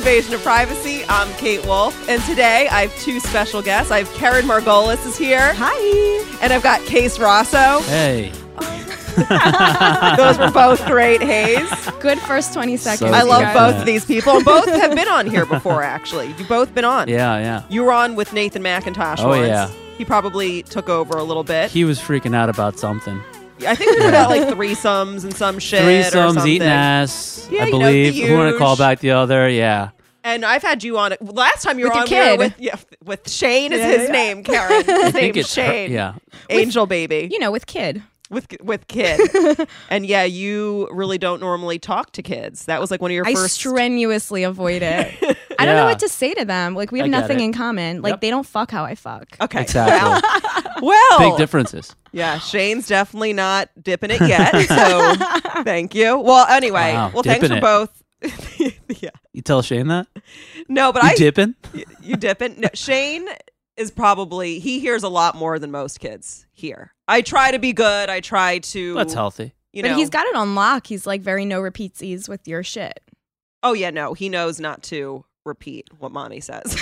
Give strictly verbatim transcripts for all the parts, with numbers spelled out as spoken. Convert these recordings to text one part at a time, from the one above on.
Invasion of Privacy. I'm Kate Wolf, and today I have two special guests. I have Karen Margolis is here. Hi. And I've got Case Rosso. Hey. Those were both great Hayes. Good first twenty seconds. So I love guys. both of these people, and both have been on here before, actually. You've both been on. Yeah, yeah. You were on with Nathan McIntosh Oh, once. yeah. He probably took over a little bit. He was freaking out about something. I think we were about like threesomes and some shit. or Threesomes, something. eating ass, Yeah, I you know, believe. the Who want to call huge. back the other? Yeah. And I've had you on. Last time you were With on, your we were kid. with yeah, with Shane is Yeah, his yeah. name. Karen, his I think name's it's her- Shane. yeah. Angel baby You know, with kid. with with kid. And yeah, you really don't normally talk to kids. That was like one of your I first. strenuously avoid it. I don't know Yeah. what to say to them. Like, we have I get nothing it. in common. Like, Yep. they don't fuck how I fuck. Okay. Exactly. Well, Big differences. yeah, Shane's definitely not dipping it yet. So thank you. Well, anyway, Wow, well, thanks dipping for it. both. Yeah. You tell Shane that? No, but You I dipping? Y- you dipping? No, Shane is probably he hears a lot more than most kids hear. I try to be good. I try to. That's healthy. You But know. he's got it on lock. He's like very no repeatsies with your shit. Oh yeah, no, he knows not to repeat what Monty says.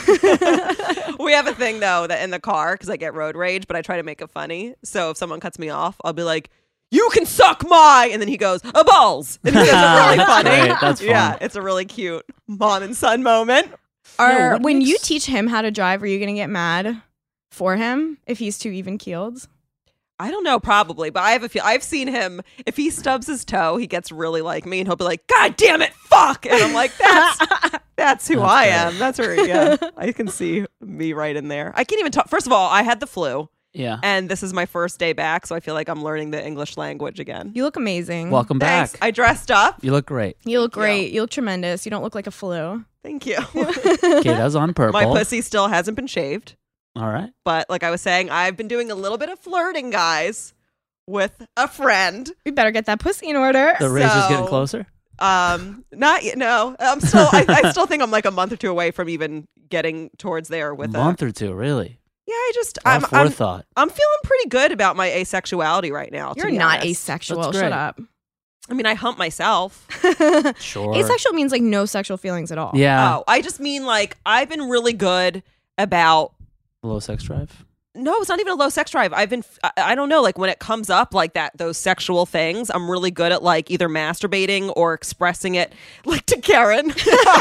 We have a thing though that in the car because I get road rage, but I try to make it funny. So if someone cuts me off, I'll be like, "You can suck my," and then he goes, "A balls," and he says it really That's funny. great. That's fun. Yeah, it's a really cute mom and son moment. Or what when makes- you teach him how to drive, are you going to get mad for him if he's too even keeled? I don't know, probably, but I have a feel. I've seen him. If he stubs his toe, he gets really like me, and he'll be like, "God damn it, fuck!" And I'm like, "That's that's who That's I great. am. That's where yeah, I can see me right in there. I can't even talk. First of all, I had the flu, Yeah. and this is my first day back, so I feel like I'm learning the English language again. You look amazing. Welcome Thanks. back. I dressed up. You look great. You look Thank you. great. You look tremendous. You don't look like a flu. Thank you. Okay, that's on purple. My pussy still hasn't been shaved, All right. but like I was saying, I've been doing a little bit of flirting, guys, with a friend. We better get that pussy in order. The razor's So- getting closer. Um, not yet. No, I'm still. I, I still think I'm like a month or two away from even getting towards there A with month a. or two, really. Yeah, I just. A lot I'm, of I'm. forethought. I'm feeling pretty good about my asexuality right now. to You're be not honest. asexual. That's Shut great. up. I mean, I hump myself. Sure. Asexual means like no sexual feelings at all. Yeah. Oh, I just mean like I've been really good about. Low sex drive. No, it's not even a low sex drive. I've been. I, I don't know. Like when it comes up like that, those sexual things, I'm really good at like either masturbating or expressing it, like to Karen.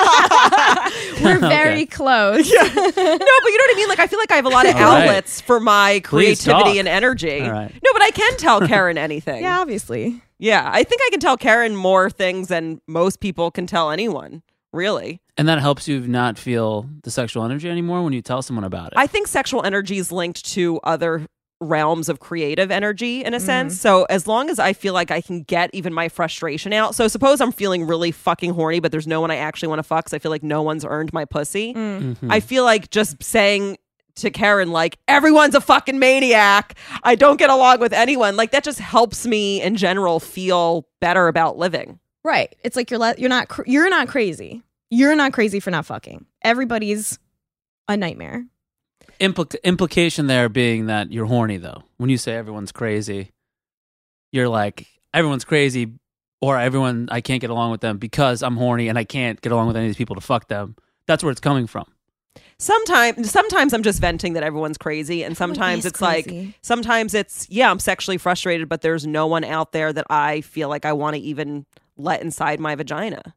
We're Okay. very close. Yeah. No, but you know what I mean? Like, I feel like I have a lot of All right. outlets for my Please creativity talk. and energy. All right. No, but I can tell Karen anything. Yeah, obviously. Yeah, I think I can tell Karen more things than most people can tell anyone, really. And that helps you not feel the sexual energy anymore when you tell someone about it. I think sexual energy is linked to other realms of creative energy in a Mm. sense. So as long as I feel like I can get even my frustration out. So suppose I'm feeling really fucking horny, but there's no one I actually want to fuck because I feel like no one's earned my pussy. Mm. Mhm. I feel like just saying to Karen, like, everyone's a fucking maniac. I don't get along with anyone. Like, that just helps me in general feel better about living. Right. It's like you're le- you're not cr- you're not crazy. You're not crazy for not fucking. Everybody's a nightmare. Impli- implication there being that you're horny, though. When you say everyone's crazy, you're like, everyone's crazy, or everyone, I can't get along with them because I'm horny and I can't get along with any of these people to fuck them. That's where it's coming from. Sometimes, sometimes I'm just venting that everyone's crazy, and Everyone sometimes is it's like, crazy. sometimes it's, yeah, I'm sexually frustrated, but there's no one out there that I feel like I want to even let inside my vagina.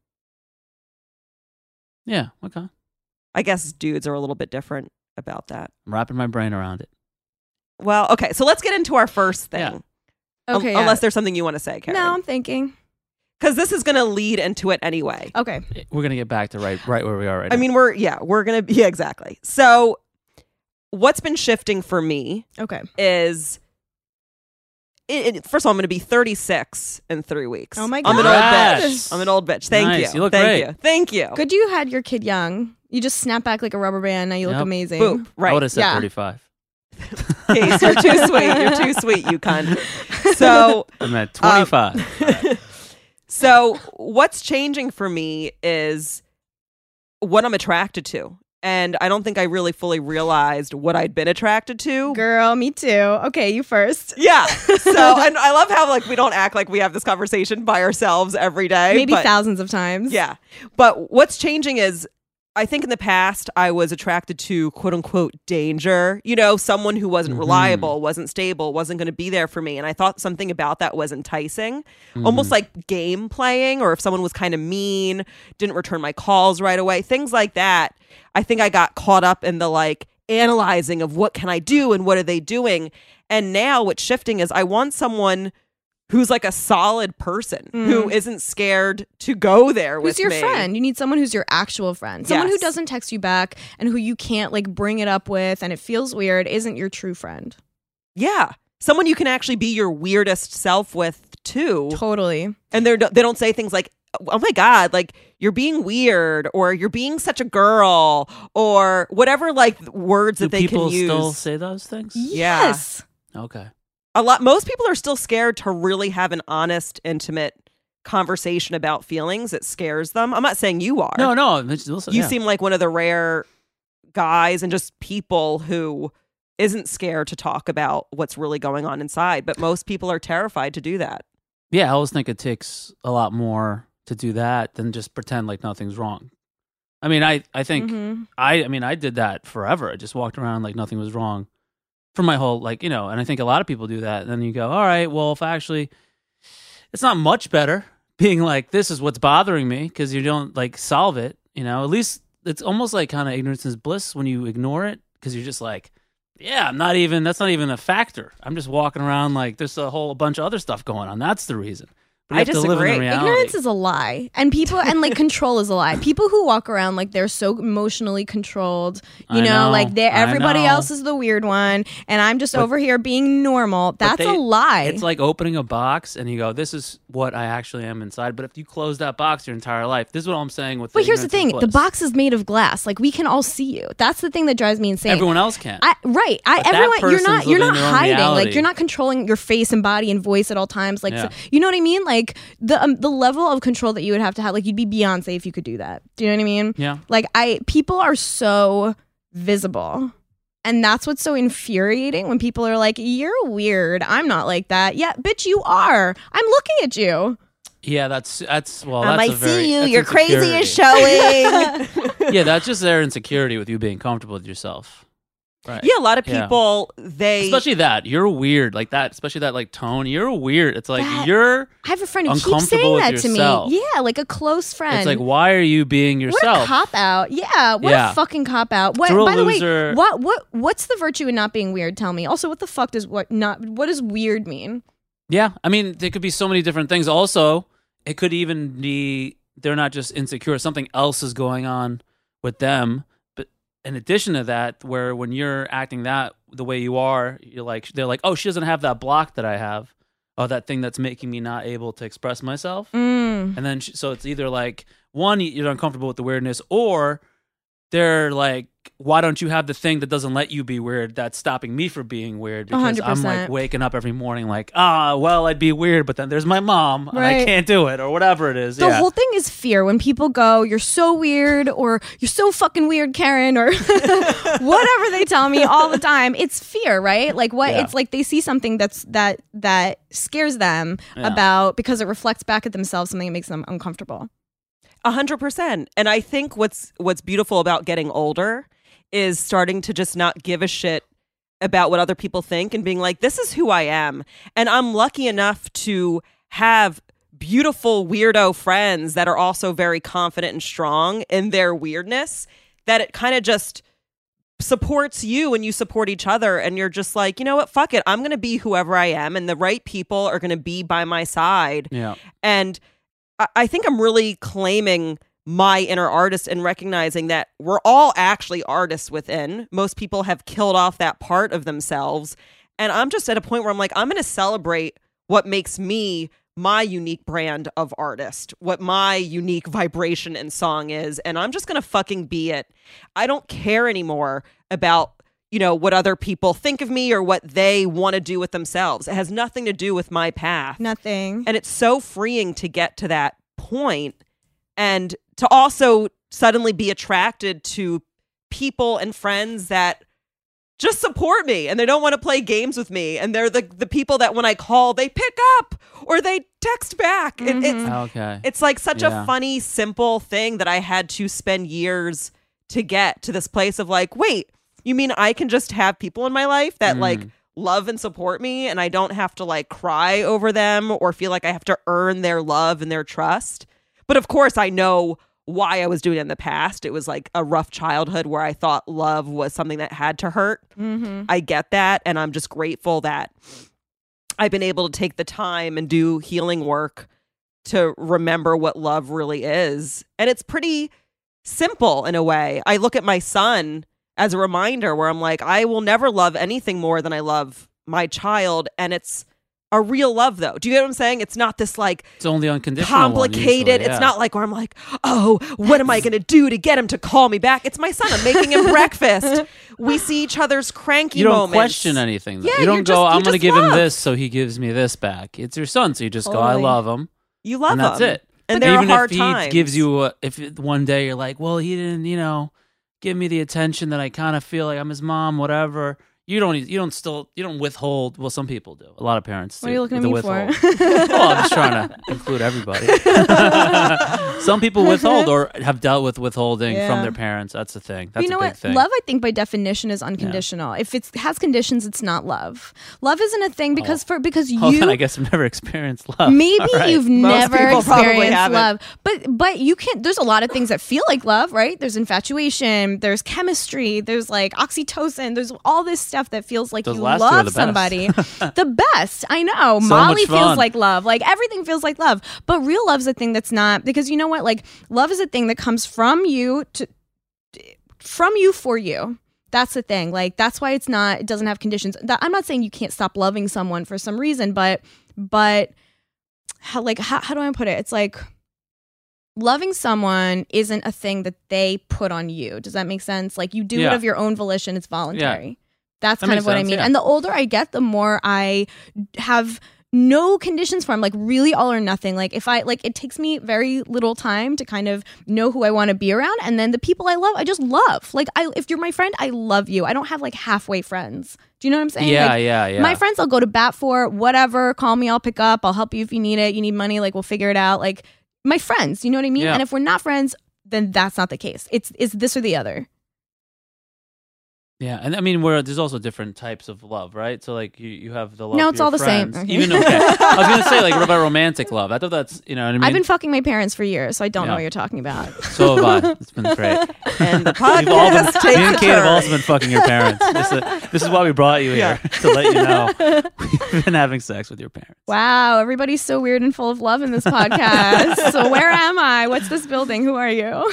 Yeah, okay. I guess dudes are a little bit different about that. I'm wrapping my brain around it. Well, okay, so let's get into our first thing. Yeah. Um, Okay. yeah. unless there's something you want to say, Karen. No, I'm thinking. Because this is going to lead into it anyway. Okay. We're going to get back to right right where we are right I now. mean, we're, yeah, we're going to, yeah, exactly. So what's been shifting for me Okay. is, it, it- first of all, I'm going to be thirty-six in three weeks. Oh my I'm an old God. bitch. I'm an old bitch. Thank Nice. you. You look Thank great. you. Thank you. Good you had your kid young. You just snap back like a rubber band. Now you look Yep. amazing. Boop. I Right. would have said Yeah. thirty-five. Case, you're too sweet. You're too sweet, you cunt. So, I'm at twenty-five. so what's changing for me is what I'm attracted to. And I don't think I really fully realized what I'd been attracted to. Girl, me too. Okay, you first. Yeah. So, and I love how like we don't act like we have this conversation by ourselves every day. Maybe but, thousands of times. Yeah. But what's changing is I think in the past I was attracted to quote unquote danger, you know, someone who wasn't Mhm. reliable, wasn't stable, wasn't going to be there for me. And I thought something about that was enticing, almost Mhm. like game playing, or if someone was kind of mean, didn't return my calls right away, things like that. I think I got caught up in the like analyzing of what can I do and what are they doing. And now what's shifting is I want someone who's like a solid person who isn't scared to go there with Who's your me. friend? You need someone who's your actual friend. Someone who Yes. doesn't text you back and who you can't like bring it up with and it feels weird isn't your true friend. Yeah. Someone you can actually be your weirdest self with too. Totally. And they're they don't say things like, oh my God, like you're being weird or you're being such a girl or whatever like words Do that they people can use. still say those things? Yeah. Yes. Okay. A lot most people are still scared to really have an honest, intimate conversation about feelings. It scares them. I'm not saying you are. No, no. it's- listen, You yeah. seem like one of the rare guys and just people who isn't scared to talk about what's really going on inside. But most people are terrified to do that. Yeah, I always think it takes a lot more to do that than just pretend like nothing's wrong. I mean, I, I think Mhm. I I mean I did that forever. I just walked around like nothing was wrong for my whole like, you know, and I think a lot of people do that. And then you go, all right, well, if actually it's not much better being like this is what's bothering me because you don't like solve it, you know. At least it's almost like kind of ignorance is bliss when you ignore it because you're just like, yeah, I'm not even that's not even a factor. I'm just walking around like there's a whole bunch of other stuff going on. That's the reason. But you I have to live in the disagree. reality. Ignorance is a lie. And people and like control is a lie. People who walk around like they're so emotionally controlled, you I know, know, like they're I everybody know. else is the weird one and I'm just But- over here being normal. That's they- a lie. It's like opening a box and you go, this is what I actually am inside. But if you close that box your entire life, this is what I'm saying with But here's the ignorance thing, is the bliss. box is made of glass. Like we can all see you. That's the thing that drives me insane. Everyone else can. I, right. I But that everyone you're not person's you're living not their own hiding. reality. Like you're not controlling your face and body and voice at all times. Like Yeah. so- you know what I mean? Like the um, the level of control that you would have to have, like you'd be Beyonce if you could do that. Do you know what I mean? Yeah. Like I people are so visible. And that's what's so infuriating when people are like, you're weird. I'm not like that. Yeah, bitch, you are. I'm looking at you. Yeah, that's that's well. I That's a might very, see you. that's Your crazy insecurity. is showing. Yeah, that's just their insecurity with you being comfortable with yourself. Right. Yeah, a lot of Yeah. people, they... Especially that you're weird like that. Especially that like tone. You're weird. It's like That- you're. I have a friend who keeps Uncomfortable saying with that to yourself. me. Yeah, like a close friend. It's like why are you being What a yourself? cop out. Yeah, what Yeah. a fucking cop out. What It's a real by the loser. way, what what what's the virtue in not being weird? Tell me. Also, what the fuck does what not what does weird mean? Yeah, I mean, there could be so many different things. Also, it could even be they're not just insecure; something else is going on with them. But in addition to that, where when you're acting that the way you are, you're like they're like, oh, she doesn't have that block that I have, or that thing that's making me not able to express myself. Mm. And then she, so it's either like one, you're uncomfortable with the weirdness, or they're like, why don't you have the thing that doesn't let you be weird that's stopping me from being weird? Because one hundred I'm like percent. waking up every morning like, ah, well, I'd be weird, but then there's my mom and I Right. can't do it or whatever it is. The yeah. whole thing is fear. When people go, "You're so weird," or "You're so fucking weird, Karen," or whatever they tell me all the time, it's fear, right? Like what? Yeah. It's like they see something that's that that scares them Yeah. about because it reflects back at themselves something that makes them uncomfortable. A hundred percent. And I think what's what's beautiful about getting older is starting to just not give a shit about what other people think and being like, this is who I am. And I'm lucky enough to have beautiful weirdo friends that are also very confident and strong in their weirdness, that it kind of just supports you and you support each other. And you're just like, you know what, fuck it. I'm going to be whoever I am. And the right people are going to be by my side. Yeah. And I- I think I'm really claiming my inner artist and recognizing that we're all actually artists within. Most people have killed off that part of themselves. And I'm just at a point where I'm like, I'm going to celebrate what makes me my unique brand of artist, what my unique vibration and song is. And I'm just going to fucking be it. I don't care anymore about, you know, what other people think of me or what they want to do with themselves. It has nothing to do with my path. Nothing. And it's so freeing to get to that point and to also suddenly be attracted to people and friends that just support me and they don't want to play games with me. And they're the, the people that when I call, they pick up or they text back. It, it's, Okay. it's like such Yeah. a funny, simple thing that I had to spend years to get to this place of like, wait, you mean I can just have people in my life that Mm. like love and support me and I don't have to like cry over them or feel like I have to earn their love and their trust. But of course, I know why I was doing it in the past. It was like a rough childhood where I thought love was something that had to hurt. Mm-hmm. I get that. And I'm just grateful that I've been able to take the time and do healing work to remember what love really is. And it's pretty simple in a way. I look at my son as a reminder where I'm like, I will never love anything more than I love my child. And it's a real love, though. Do you get what I'm saying? It's not this like It's only unconditional. complicated. One, usually, yeah. It's not like where I'm like, oh, what am I going to do to get him to call me back? It's my son. I'm making him breakfast. We see each other's cranky You don't moments. question anything. Though. Yeah, you don't you're go, just- you I'm going to just give him love. this so he gives me this back. It's your son, so you just go, I Totally. love him. You love and that's him. it. And But there even are hard if he times. gives you, a, if it- one day you're like, well, he didn't, you know, give me the attention that I kind of feel like I'm his mom, whatever. You don't, you don't still, you don't withhold. Well, some people do. A lot of parents do. What are you looking at the me withhold. for? Well, I'm just trying to include everybody. Some people withhold or have dealt with withholding Yeah. from their parents. That's the thing. That's you know a big what? thing. Love, I think, by definition, is unconditional. If it has conditions, it's not love. Love isn't a thing because Oh. for because you. Oh, then I guess I've never experienced love. Maybe All right. you've Most never people probably experienced haven't. love, but but you can. There's a lot of things that feel like love, right? There's infatuation, there's chemistry, there's like oxytocin, there's all this stuff that feels like Those you last two are love the best. somebody. The best, I know. So Molly much feels fun. like love, like everything feels like love. But real love's a thing that's not, because you know what? Like love is a thing that comes from you to from you for you. That's the thing. Like that's why it's not. It doesn't have conditions. That, I'm not saying you can't stop loving someone for some reason, but but how like how how do I put it? It's like loving someone isn't a thing that they put on you. Does that make sense? Like you do it Yeah. of your own volition. It's voluntary. That's That kind makes of what I sense, mean. yeah. And the older I get, the more I have no conditions for. I'm like really all or nothing. Like if I like, it takes me very little time to kind of know who I want to be around, and then the people I love, I just love. Like I, if you're my friend, I love you. I don't have like halfway friends. Do you know what I'm saying? Yeah, Like, yeah, yeah. my friends I'll go to bat for, whatever. Call me, I'll pick up. I'll help you if you need it. You need money, like we'll figure it out. Like my friends, you know what I mean? Yeah. And if we're not friends, then that's not the case. It's it's this or the other. Yeah, and I mean, where there's also different types of love, right? So, like, you, you have the love. No, for it's your all the same. friends. Okay. Even okay, I was gonna say, like, what about romantic love? I thought that's, you know what I mean. I've been fucking my parents for years, so I don't know Yeah. what you're talking about. So have I. It's been great. And the We've all been, podcast me and takes a Kate have turn. also been fucking your parents. This is, this is why we brought you here, Yeah. to let you know we've been having sex with your parents. Wow, everybody's so weird and full of love in this podcast. So where am I? What's this building? Who are you?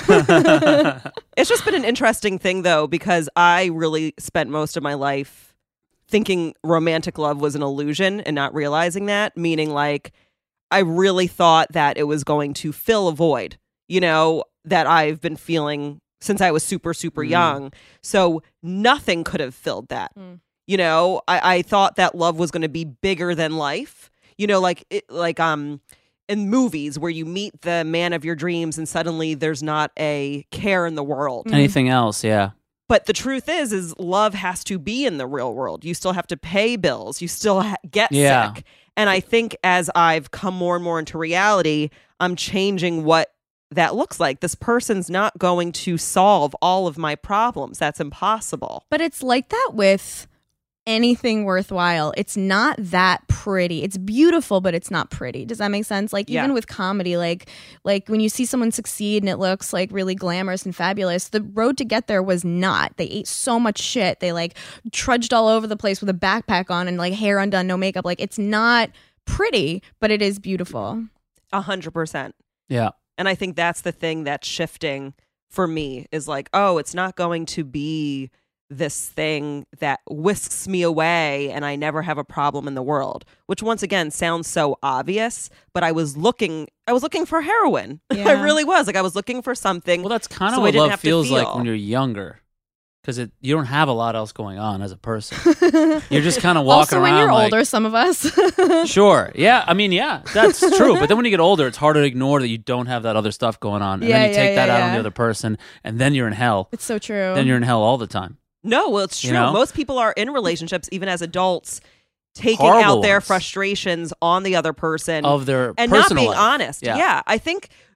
It's just been an interesting thing, though, because I really spent most of my life thinking romantic love was an illusion and not realizing that, meaning like I really thought that it was going to fill a void, you know, that I've been feeling since I was super, super Mm. young. So nothing could have filled that. Mm. You know, I, I thought that love was going to be bigger than life, you know, like it, like um in movies where you meet the man of your dreams and suddenly there's not a care in the world. Anything else? Yeah. But the truth is, is love has to be in the real world. You still have to pay bills. You still ha- get Yeah. sick. And I think as I've come more and more into reality, I'm changing what that looks like. This person's not going to solve all of my problems. That's impossible. But it's like that with anything worthwhile. It's not that pretty. It's beautiful, but it's not pretty. Does that make sense? Like even Yeah. with comedy, like like when you see someone succeed and it looks like really glamorous and fabulous, the road to get there was not. They ate so much shit. They like trudged all over the place with a backpack on and like hair undone, no makeup. Like it's not pretty, but it is beautiful. A hundred percent. Yeah. And I think that's the thing that's shifting for me is like, oh, it's not going to be this thing that whisks me away and I never have a problem in the world, which once again sounds so obvious, but I was looking, I was looking for heroin. I Yeah. really was. Like I was looking for something. Well, that's kind of So I what didn't love have to feels like feel. when you're younger, because it you don't have a lot else going on as a person. You're just kind of walking Also, when around. you're like, older, some of us. Sure. Yeah. I mean, yeah, that's true. But then when you get older, it's harder to ignore that you don't have that other stuff going on. And Yeah, then you yeah, take that yeah, out on yeah. the other person, and then you're in hell. It's so true. Then you're in hell all the time. No, well, it's true. You know? Most people are in relationships, even as adults, taking Horrible out their ones. frustrations on the other person Of their and not personal being life. honest. Yeah. Yeah. I think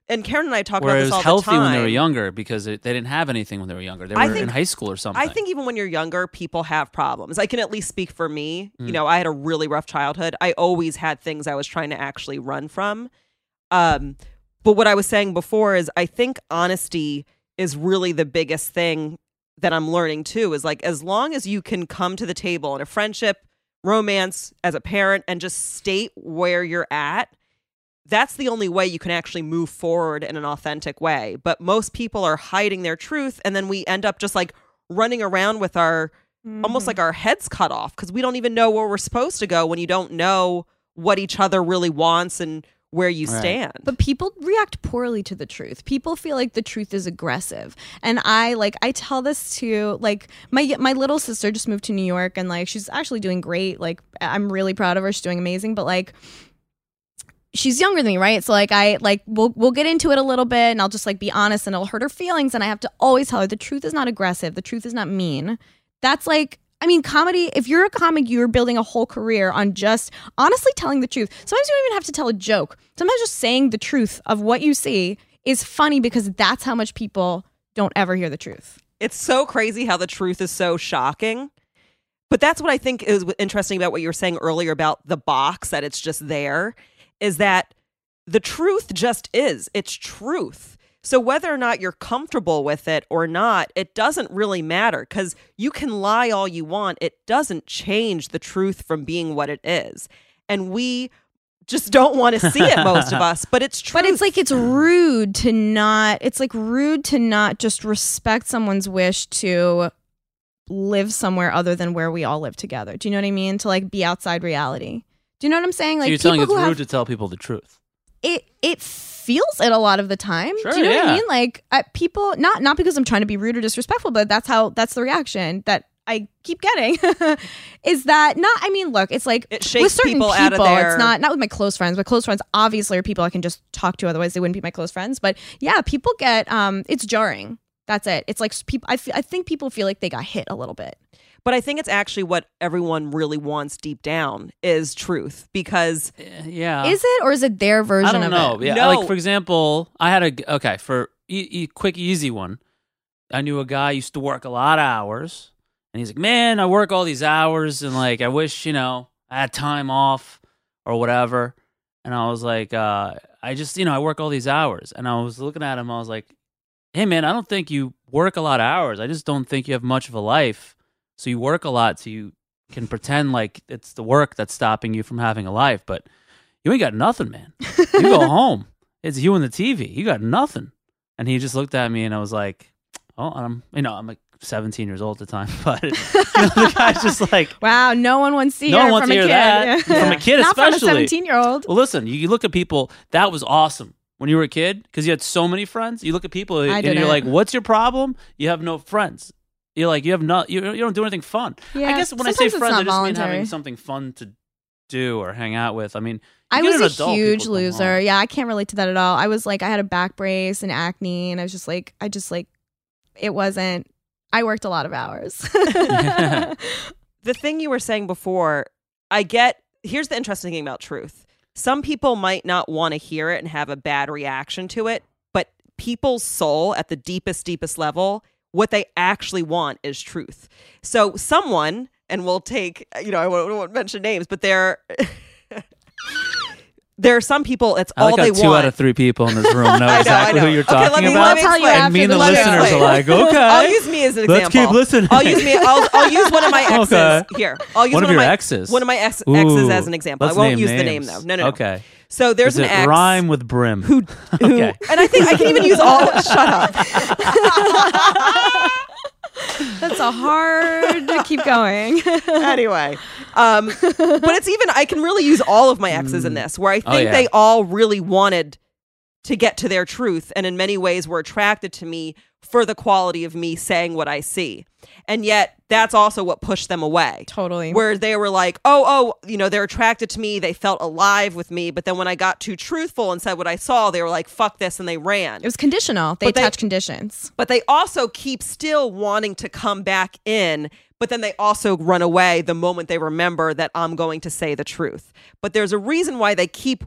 and Karen and I talk Where about it this was all healthy the time. when they were younger because it, they didn't have anything when they were younger. They were I think- in high school or something. I think even when you're younger, people have problems. I can at least speak for me. Mm. You know, I had a really rough childhood. I always had things I was trying to actually run from. Um, but what I was saying before is I think honesty is really the biggest thing that I'm learning too, is like, as long as you can come to the table in a friendship, romance, as a parent, and just state where you're at, that's the only way you can actually move forward in an authentic way. But most people are hiding their truth, and then we end up just like running around with our Mm-hmm. almost like our heads cut off because we don't even know where we're supposed to go when you don't know what each other really wants and where you Right. stand. But people react poorly to the truth. People feel like the truth is aggressive. And I like I tell this to like my my little sister just moved to New York, and like she's actually doing great. Like I'm really proud of her. She's doing amazing, but like she's younger than me, right? So like I like we'll we'll get into it a little bit, and I'll just like be honest, and it'll hurt her feelings, and I have to always tell her the truth is not aggressive. The truth is not mean. That's like, I mean, comedy, if you're a comic, you're building a whole career on just honestly telling the truth. Sometimes you don't even have to tell a joke. Sometimes just saying the truth of what you see is funny because that's how much people don't ever hear the truth. It's so crazy how the truth is so shocking. But that's what I think is interesting about what you were saying earlier about the box, that it's just there, is that the truth just is. It's truth. So whether or not you're comfortable with it or not, it doesn't really matter, because you can lie all you want. It doesn't change the truth from being what it is. And we just don't want to see it, most of us, but it's true. But it's like it's rude to not, it's like rude to not just respect someone's wish to live somewhere other than where we all live together. Do you know what I mean? To like be outside reality. Do you know what I'm saying? Like so you're telling people it's who rude have, to tell people the truth. it it feels it a lot of the time. Sure, Do you know what I yeah. mean? Like uh, people, not not because I'm trying to be rude or disrespectful, but that's how that's the reaction that I keep getting. Is that not? I mean, look, it's like It shakes with certain people people, out of their- it's not not with my close friends. But close friends obviously are people I can just talk to. Otherwise, they wouldn't be my close friends. But yeah, people get um, it's jarring. That's it. It's like people. I, f- I think people feel like they got hit a little bit. But I think it's actually what everyone really wants deep down is truth, because Eh, Yeah. Is it or is it their version I don't of know. it? Yeah, No. like for example, I had a okay for e- e- quick easy one. I knew a guy used to work a lot of hours, and he's like, "Man, I work all these hours, and like I wish you know I had time off or whatever." And I was like, uh, "I just you know I work all these hours," and I was looking at him. I was like, "Hey, man, I don't think you work a lot of hours. I just don't think you have much of a life. So you work a lot, so you can pretend like it's the work that's stopping you from having a life, but you ain't got nothing, man. You go home, it's you and the T V. You got nothing." And he just looked at me, and I was like, "Oh, I'm you know I'm like seventeen years old at the time, but you know, the guy's just like." Wow, no one wants to No hear one wants from to a hear kid. that. From a kid Not from a especially. seventeen-year-old. Well, listen, you, you look at people. That was awesome when you were a kid because you had so many friends. You look at people, and didn't. you're like, "What's your problem? You have no friends." You're like, you have not, you, you don't do anything fun. Yeah, I guess when I sometimes say it's friends, not I just mean voluntary. having something fun to do or hang out with. I mean, you I get was an a adult, huge people come loser. home. Yeah, I can't relate to that at all. I was like, I had a back brace and acne, and I was just like, I just like, it wasn't. I worked a lot of hours. the thing you were saying before, I get, here's the interesting thing about truth. Some people might not want to hear it and have a bad reaction to it, but people's soul at the deepest, deepest level, what they actually want is truth. So someone, and we'll take, you know, I won't, I won't mention names, but there, there are some people, it's I all like they how two want. out of three people in this room know I know, I exactly know. who you're Okay, talking let me- about. let me I'll tell you explain. after and me and the the Let me listeners explain. are like, okay. I'll use me as an example. Let's keep listening. I'll use me. I'll, I'll use one of my exes Okay. here. I'll use One one, of your my exes? One of my ex, Ooh, exes as an example. I let's won't name use the name names. though. No, no, no. Okay. So there's Does an it ex rhyme with brim? who, who Okay. and I think I can even use all. Shut up. That's a hard to keep going. Anyway, um, but it's even I can really use all of my exes in this, where I think Oh, yeah. they all really wanted to get to their truth, and in many ways were attracted to me for the quality of me saying what I see. And yet that's also what pushed them away. Totally. Where they were like, oh, oh, you know, they're attracted to me. They felt alive with me. But then when I got too truthful and said what I saw, they were like, fuck this. And they ran. It was conditional. They But they- attach conditions. But they also keep still wanting to come back in. But then they also run away the moment they remember that I'm going to say the truth. But there's a reason why they keep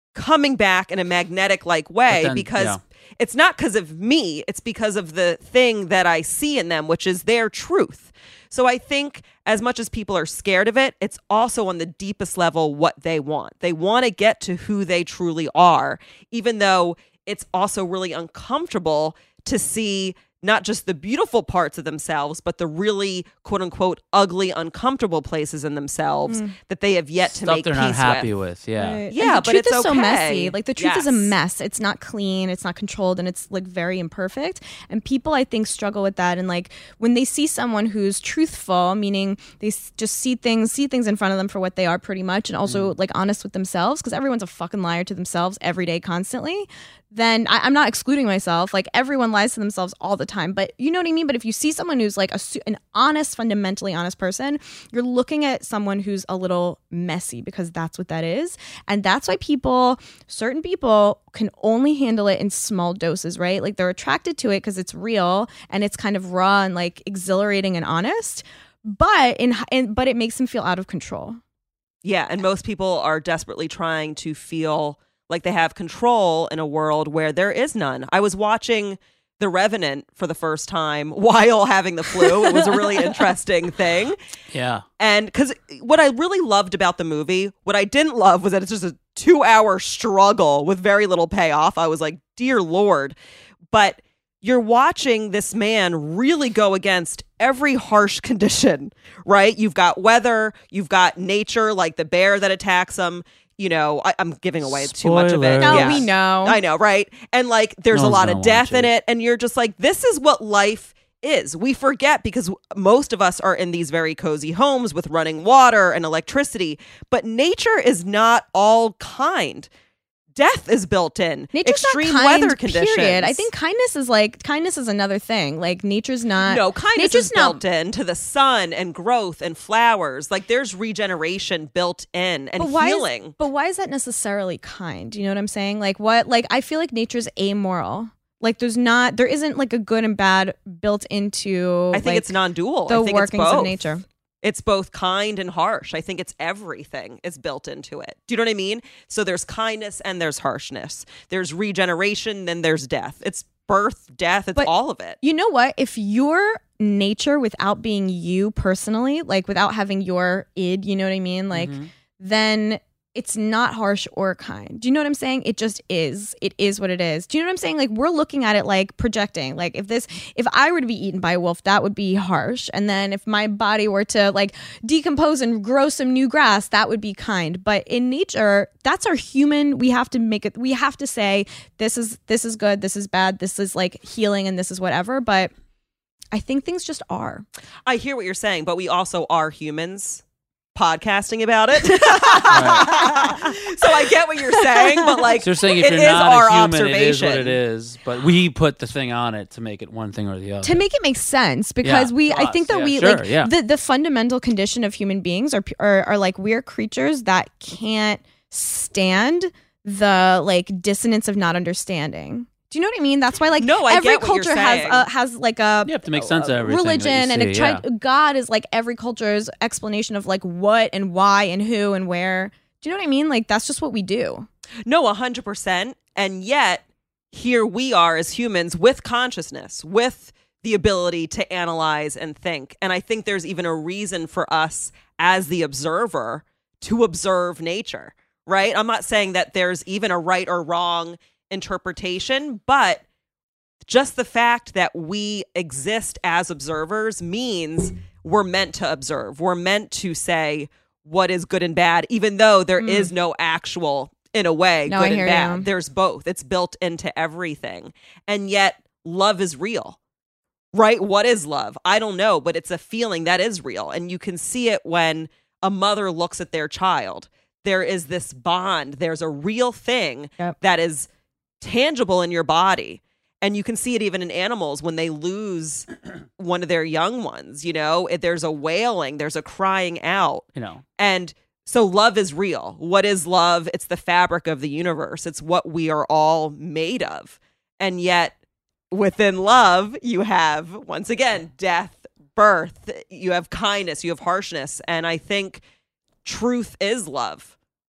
coming back in a magnetic like way then, because yeah. it's not because of me, it's because of the thing that I see in them, which is their truth. So I think as much as people are scared of it, it's also on the deepest level what they want. They want to get to who they truly are, even though it's also really uncomfortable to see not just the beautiful parts of themselves, but the really quote unquote ugly, uncomfortable places in themselves mm. that they have yet to Stuff make they're peace not happy with. with. Yeah. Right. Yeah, and the but truth it's is so okay. messy. Like the truth Yes. is a mess. It's not clean. It's not controlled, and it's like very imperfect. And people, I think, struggle with that. And like when they see someone who's truthful, meaning they s- just see things, see things in front of them for what they are, pretty much, and also mm. like honest with themselves, because everyone's a fucking liar to themselves every day, constantly. Then I, I'm not excluding myself. Like everyone lies to themselves all the time. But you know what I mean? But if you see someone who's like a, su- an honest, fundamentally honest person, you're looking at someone who's a little messy, because that's what that is. And that's why people, certain people can only handle it in small doses, right? Like they're attracted to it because it's real and it's kind of raw and like exhilarating and honest. But in, in but it makes them feel out of control. Yeah. And most people are desperately trying to feel like they have control in a world where there is none. I was watching The Revenant for the first time while having the flu. It was a really interesting thing. Yeah. And because what I really loved about the movie, what I didn't love was that it's just a two hour struggle with very little payoff. I was like, dear Lord. But you're watching this man really go against every harsh condition, right? You've got weather, you've got nature, like the bear that attacks him. You know, I, I'm giving away too much of it. Spoiler. No, Yeah. we know. I know, right? And like, there's No a one's lot gonna of death watch in it. it. And you're just like, this is what life is. We forget because most of us are in these very cozy homes with running water and electricity. But nature is not all kind. Death is built in. Nature's Extreme not kind, weather conditions. period. I think kindness is like, kindness is another thing. Like nature's not. No, kindness nature's is not, built in to the sun and growth and flowers. Like there's regeneration built in and but why healing. Is, but why is that necessarily kind? You know what I'm saying? Like what? Like I feel like nature's amoral. Like there's not, there isn't like a good and bad built into. I think like, it's non-dual. the I think workings it's both. of nature. It's both kind and harsh. I think it's everything is built into it. Do you know what I mean? So there's kindness and there's harshness. There's regeneration, then there's death. It's birth, death, it's But all of it. You know what? If your nature, without being you personally, like without having your id, you know what I mean? Like, Mhm. then it's not harsh or kind. Do you know what I'm saying? It just is. It is what it is. Do you know what I'm saying? Like we're looking at it like projecting. Like if this, if I were to be eaten by a wolf, that would be harsh. And then if my body were to like decompose and grow some new grass, that would be kind. But in nature, that's our human. We have to make it. We have to say this is this is good. This is bad. This is like healing, and this is whatever. But I think things just are. I hear what you're saying, but we also are humans podcasting about it. So I get what you're saying, but like So you're saying if it you're is not our a human, it is observation. what it is. But we put the thing on it to make it one thing or the other. To make it make sense, because Yeah, we, for I us, think that yeah, we sure, like yeah. the the fundamental condition of human beings are, are are like we're creatures that can't stand the like dissonance of not understanding. Do you know what I mean? That's why like No, I every get what you're culture has saying. a, has like a You have to make sense of a everything that you religion, and see, it tried, yeah. God is like every culture's explanation of like what and why and who and where. Do you know what I mean? Like that's just what we do. No, one hundred percent. And yet, here we are as humans with consciousness, with the ability to analyze and think. And I think there's even a reason for us as the observer to observe nature, right? I'm not saying that there's even a right or wrong interpretation, but just the fact that we exist as observers means we're meant to observe. We're meant to say what is good and bad, even though there Mm. is no actual, in a way, No, good I and hear bad. you. There's both. It's built into everything. And yet love is real, right? What is love? I don't know, but it's a feeling that is real. And you can see it when a mother looks at their child. There is this bond. There's a real thing Yep. that is tangible in your body. And you can see it even in animals when they lose one of their young ones, you know, It- there's a wailing, there's a crying out. You know, And so love is real. What is love? It's the fabric of the universe. It's what we are all made of. And yet within love, you have, once again, death, birth, you have kindness, you have harshness. And I think truth is love.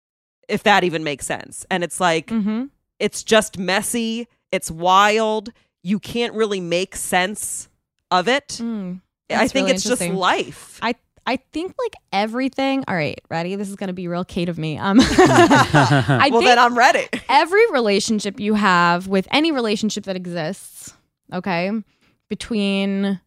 if that even makes sense. And it's like, Mm-hmm. it's just messy. It's wild. You can't really make sense of it. Mm, I that's think really it's just interesting. life. I I think like everything. All right, ready? This is gonna be real Kate of me. Um, I well, think then I'm ready. every relationship you have with any relationship that exists, okay, between.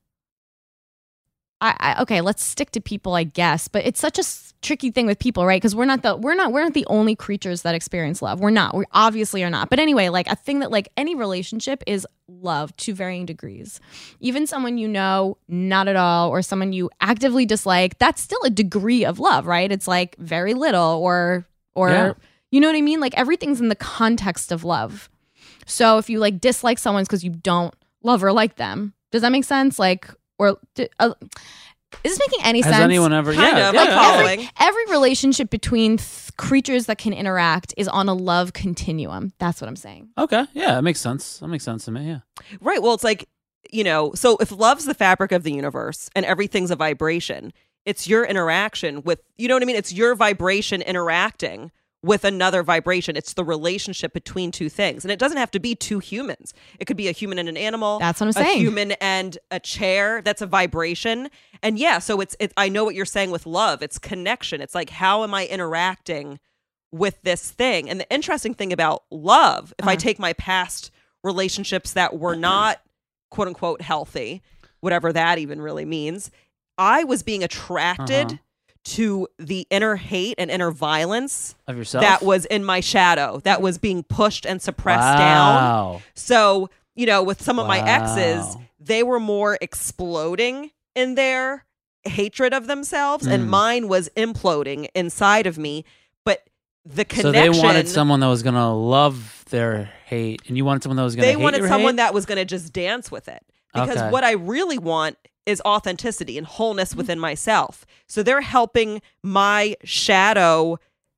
I, I okay, let's stick to people, I guess. But it's such a s- tricky thing with people, right? Because we're not the we're not we're not the only creatures that experience love. We're not. We obviously are not. But anyway, like a thing that like any relationship is love to varying degrees. Even someone you know not at all, or someone you actively dislike, that's still a degree of love, right? It's like very little, or or Yeah. you know what I mean? Like everything's in the context of love. So if you like dislike someone because you don't love or like them, does that make sense? Like. Or uh, is this making any Has sense? anyone ever? Kind yeah, of, yeah, I'm yeah. following. every, every relationship between th- creatures that can interact is on a love continuum. That's what I'm saying. Okay, yeah, that makes sense. That makes sense to me. Yeah. Right. Well, it's like, you know, so if love's the fabric of the universe and everything's a vibration, it's your interaction with, you know what I mean? It's your vibration interacting with another vibration. It's the relationship between two things. And it doesn't have to be two humans. It could be a human and an animal. That's what I'm a saying. human and a chair. That's a vibration. And yeah, so it's, it, I know what you're saying with love. It's connection. It's like, how am I interacting with this thing? And the interesting thing about love, if I Uh-huh. take my past relationships that were not quote unquote healthy, whatever that even really means, I was being attracted Uh-huh. to the inner hate and inner violence Of yourself. that was in my shadow, that was being pushed and suppressed down. Wow. So, you know, with some of my exes, Wow. they were more exploding in their hatred of themselves, and Mm. mine was imploding inside of me. But the So connection, they wanted someone that was gonna love their hate, and you wanted someone that was gonna they hate wanted your someone hate? that was going to just dance with it. Because Okay. what I really want is authenticity and wholeness within myself. So they're helping my shadow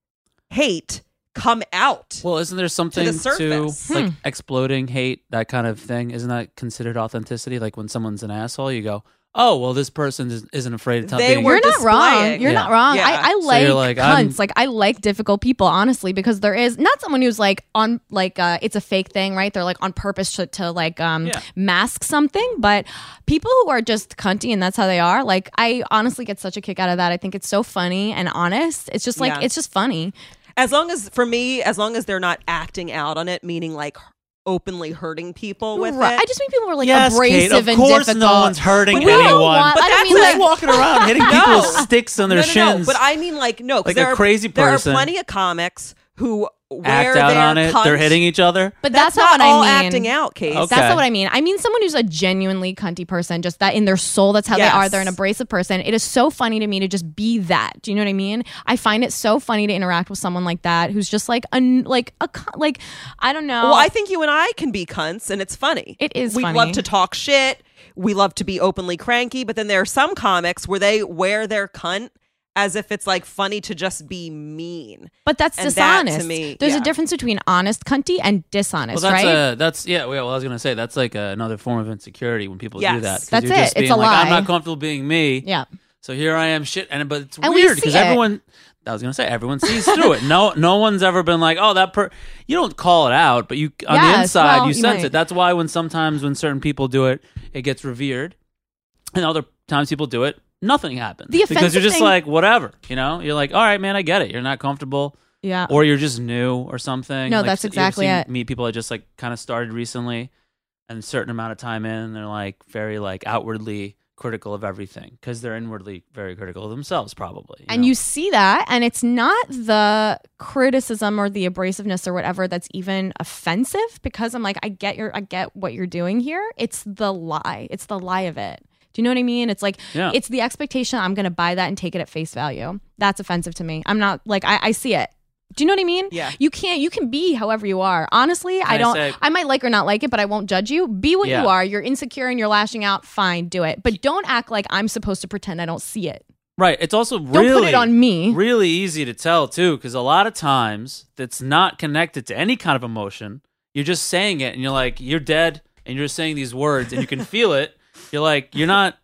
hate come out. Well, isn't there something the to, surface. like Hmm. exploding hate, that kind of thing? Isn't that considered authenticity? Like when someone's an asshole, you go, "Oh, well, this person is, isn't afraid to tell They being were You're not wrong. displaying. You're Yeah. not wrong. Yeah. I, I So like, you're like, I'm- cunts. Like I like difficult people, honestly, because there is not someone who's like on like uh, it's a fake thing, right? They're like on purpose to, to like um Yeah. mask something. But people who are just cunty and that's how they are, like I honestly get such a kick out of that. I think it's so funny and honest. It's just like Yeah. it's just funny. As long as, for me, as long as they're not acting out on it, meaning like openly hurting people with Right. it. I just mean people who are like yes, Kate, abrasive of and course difficult. no one's hurting We don't anyone. want- But I don't that's mean like- Who's walking around hitting people No. with sticks on their no, no, shins? no. But I mean, like, no, 'cause Like there a are- crazy There person. are plenty of comics who wear Act out their on it. cunts. They're hitting each other. But That's, that's, not not all what I mean. acting out, Case. Okay. That's not what I mean. I mean someone who's a genuinely cunty person, just that in their soul, that's how Yes. they are. They're an abrasive person. It is so funny to me to just be that. Do you know what I mean? I find it so funny to interact with someone like that who's just like a like a cu- like I don't know. Well, I think you and I can be cunts, and it's funny. It is We funny. love to talk shit. We love to be openly cranky, but then there are some comics where they wear their cunt as if it's like funny to just be mean. but that's and that, to dishonest. me, There's yeah. a difference between honest cunty and dishonest, Well, that's right? a, that's yeah. Well, I was gonna say that's like a, another form of insecurity when people do Yes. that. 'Cause That's you're it. Just It's being a like, I'm lie. not comfortable being me. yeah. So here I am, shit. And but it's And we weird see because it. everyone. I was gonna say everyone sees through it. No, no one's ever been like, oh, that per. You don't call it out, but you on the Yes, inside well, you you sense might. it. That's why when sometimes when certain people do it, it gets revered, and other times people do it, nothing happens The because you're offensive just thing- like whatever. You know, you're like, all right, man, I get it. You're not comfortable. Yeah. Or you're just new or something. No, Like, that's you ever exactly seen it. Meet people that just like kind of started recently, and a certain amount of time in, they're like very like outwardly critical of everything because they're inwardly very critical of themselves, probably. You and know? you see that, and it's not the criticism or the abrasiveness or whatever that's even offensive, because I'm like, I get your, I get what you're doing here. It's the lie. It's the lie of it. Do you know what I mean? It's like, Yeah. it's the expectation I'm going to buy that and take it at face value. That's offensive to me. I'm not like, I, I see it. Do you know what I mean? Yeah. You can't, you can be however you are. Honestly, I I don't, say- I might like or not like it, but I won't judge you. Be what Yeah. you are. You're insecure and you're lashing out. Fine, do it. But don't act like I'm supposed to pretend I don't see it. Right. It's also Don't really put it on me. really easy to tell too, because a lot of times that's not connected to any kind of emotion. You're just saying it, and you're like, you're dead, and you're just saying these words, and you can feel it. You're like, you're not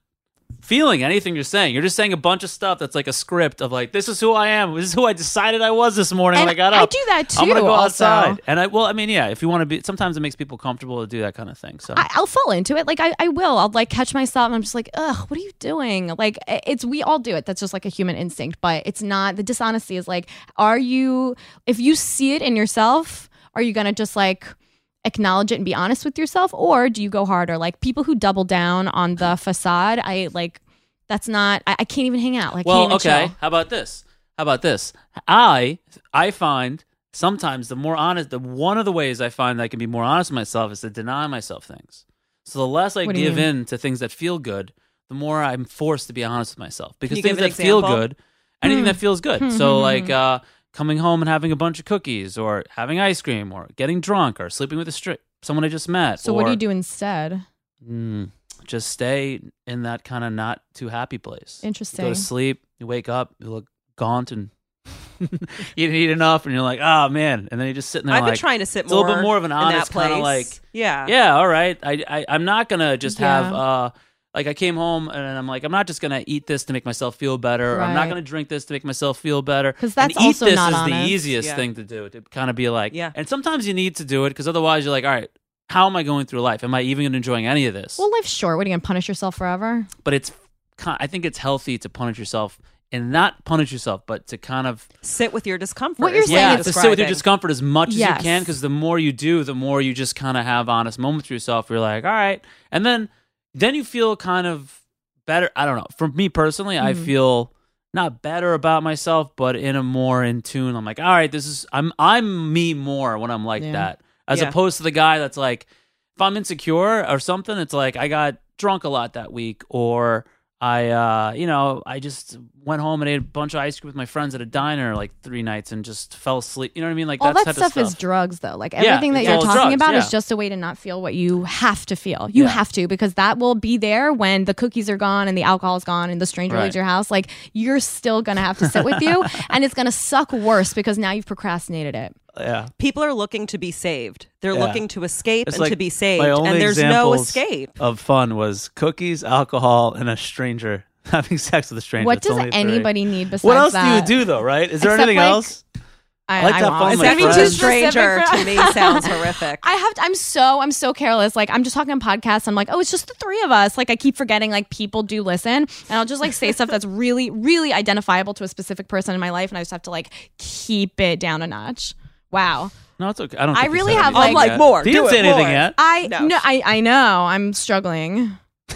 feeling anything you're saying. You're just saying a bunch of stuff that's like a script of like, this is who I am. This is who I decided I was this morning And when I got up. I do that too. I'm gonna go also. outside. And I well, I mean, yeah, if you want to be, sometimes it makes people comfortable to do that kind of thing. So I, I'll fall into it. Like I, I will. I'll like catch myself and I'm just like, ugh, what are you doing? Like it's we all do it. That's just like a human instinct. But it's not the dishonesty is like, are you if you see it in yourself, are you gonna just like acknowledge it and be honest with yourself, or do you go harder? Like people who double down on the facade, I like that's not I, I can't even hang out. Like well, can't even okay. chill. How about this? How about this? I I find sometimes the more honest, the one of the ways I find that I can be more honest with myself is to deny myself things. So the less I What do you give mean? in to things that feel good, the more I'm forced to be honest with myself. Because you things give an that feel example? good, anything Hmm. that feels good. So like uh, coming home and having a bunch of cookies, or having ice cream, or getting drunk, or sleeping with a stri- someone I just met. So or, what do you do instead? Mm, just stay in that kind of not too happy place. You Interesting. go to sleep, you wake up, you look gaunt and you didn't eat enough, and you're like, oh man, and then you're just sitting there I've like, been trying to sit it's a more little bit more of an in honest that place. kind of like, yeah. yeah, all right, I, I I'm not gonna just Yeah. have uh like I came home and I'm like, I'm not just gonna eat this to make myself feel better, or I'm not Right. gonna drink this to make myself feel better. 'Cause that's and eat also this not is honest. the easiest Yeah. thing to do, to kind of be like, Yeah. And sometimes you need to do it because otherwise you're like, all right, how am I going through life? Am I even enjoying any of this? Well, life's short. What are you gonna punish yourself forever? But it's ki- I think it's healthy to punish yourself, and not punish yourself, but to kind of Sit with your discomfort. What you're is saying yeah, is- to sit with your describing. discomfort as much as Yes. you can, because the more you do, the more you just kind of have honest moments with yourself. You're like, all right, and then then you feel kind of better. I don't know. For me personally, I Mhm. feel not better about myself, but in a more in tune. I'm like, all right, this is I'm I'm me more when I'm like Yeah. that, as Yeah. opposed to the guy that's like, if I'm insecure or something, it's like I got drunk a lot that week, or I, uh, you know, I just went home and ate a bunch of ice cream with my friends at a diner like three nights and just fell asleep. You know what I mean? Like All that that type stuff, of is stuff. drugs, though. Like Yeah, everything that it's you're all talking drugs, about yeah. is just a way to not feel what you have to feel. You Yeah. have to, because that will be there when the cookies are gone and the alcohol's gone and the stranger Right. leaves your house. Like you're still gonna have to sit with you, and it's gonna suck worse because now you've procrastinated it. Yeah. People are looking to be saved. They're Yeah. looking to escape It's and like to be saved, my only and there's no examples escape. Of fun was cookies, alcohol, and a stranger having sex with a stranger. What It's does only three. anybody need besides What else that? do you do though? Right? Is there Except, anything like, else? I, like to have won't. fun with It's my gonna be friends. too It's a stranger specific for- to me sounds horrific. I have. To, I'm so. I'm so careless. Like I'm just talking on podcasts. I'm like, oh, it's just the three of us. Like I keep forgetting. Like people do listen, and I'll just like say stuff that's really, really identifiable to a specific person in my life, and I just have to like keep it down a notch. Wow. No, it's okay. I don't. I think you really said have, anything like- yet. more. You Do didn't say it anything more. yet. I No. no. I I know. I'm struggling.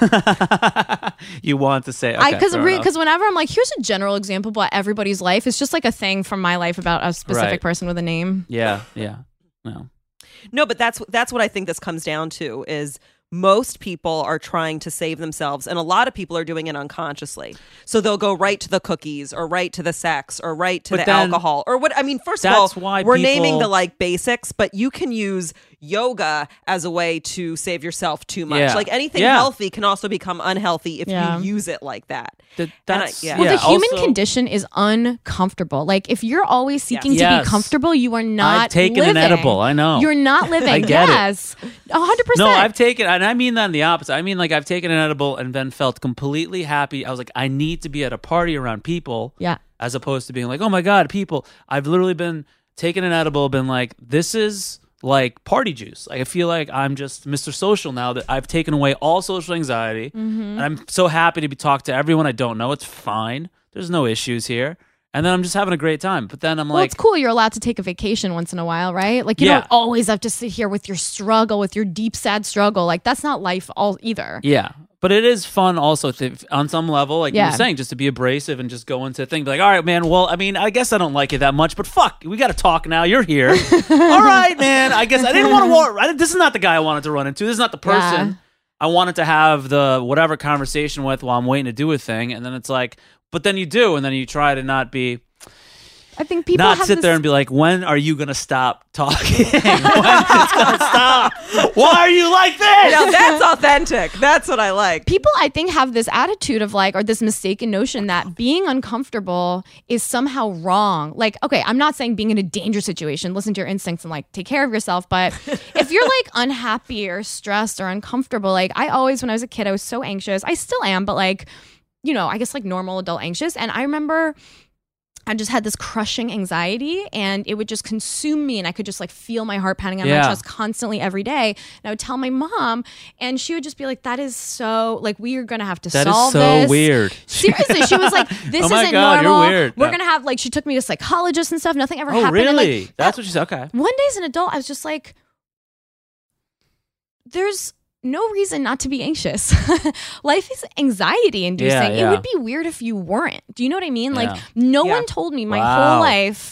You want to say? I Okay, because fair enough. because whenever I'm like, here's a general example about everybody's life. It's just like a thing from my life about a specific Right. person with a name. Yeah, yeah. No. No, but that's that's what I think this comes down to is most people are trying to save themselves, and a lot of people are doing it unconsciously. So they'll go right to the cookies, or right to the sex, or right to But the then- alcohol, or what. I mean, first That's of all, why we're naming people- the like basics, but you can use yoga as a way to save yourself too much. Yeah. Like anything Yeah. healthy can also become unhealthy if Yeah. you use it like that. That, And I- that's yeah. Well, yeah, the human also- condition is uncomfortable. Like if you're always seeking Yes. to Yes. be comfortable, you are not. I've taken living. an edible. I know. You're not living. I get it. yes, a hundred percent. No, I've taken, and I mean that in the opposite. I mean, like, I've taken an edible and then felt completely happy. I was like, I need to be at a party around people, Yeah. as opposed to being like, oh my God, people. I've literally been taking an edible, been like, this is like party juice. Like, I feel like I'm just Mister Social now that I've taken away all social anxiety. Mm-hmm. And I'm so happy to be talked to everyone I don't know. It's fine. There's no issues here. And then I'm just having a great time. But then I'm Well, like, it's cool. You're allowed to take a vacation once in a while, right? Like you Yeah. don't always have to sit here with your struggle, with your deep, sad struggle. Like that's not life all either. yeah. But it is fun also to, on some level, like you Yeah. were saying, just to be abrasive and just go into a thing. Be like, all right, man, well, I mean, I guess I don't like it that much, but fuck, we got to talk now. You're here. All right, man. I guess I didn't want to walk. I, this is not the guy I wanted to run into. This is not the person Yeah. I wanted to have the whatever conversation with while I'm waiting to do a thing. And then it's like, but then you do. And then you try to not be. I think people not have sit this, there and be like, when are you going to stop talking? When's it going to stop? Why are you like this? Now that's authentic. That's what I like. people I think have this attitude of like, or this mistaken notion that being uncomfortable is somehow wrong. Like, okay, I'm not saying being in a dangerous situation, listen to your instincts and like take care of yourself. But if you're like unhappy or stressed or uncomfortable, like I always, when I was a kid, I was so anxious. I still am, but like, you know, I guess like normal adult anxious. And I remember I just had this crushing anxiety and it would just consume me and I could just like feel my heart pounding on Yeah. my chest constantly every day. And I would tell my mom and she would just be like, that is so, like, we are going to have to That is solve so this. weird. Seriously, she was like, this Oh my isn't God, you're normal. weird. We're No. going to have, like, she took me to psychologists and stuff. Nothing ever Oh, happened. And, really? like, That's that- what you said. Okay. one day as an adult, I was just like, there's no reason not to be anxious. Life is anxiety inducing. Yeah, yeah. It would be weird if you weren't. Do you know what I mean? Like Yeah. no Yeah. one told me my Wow. whole life,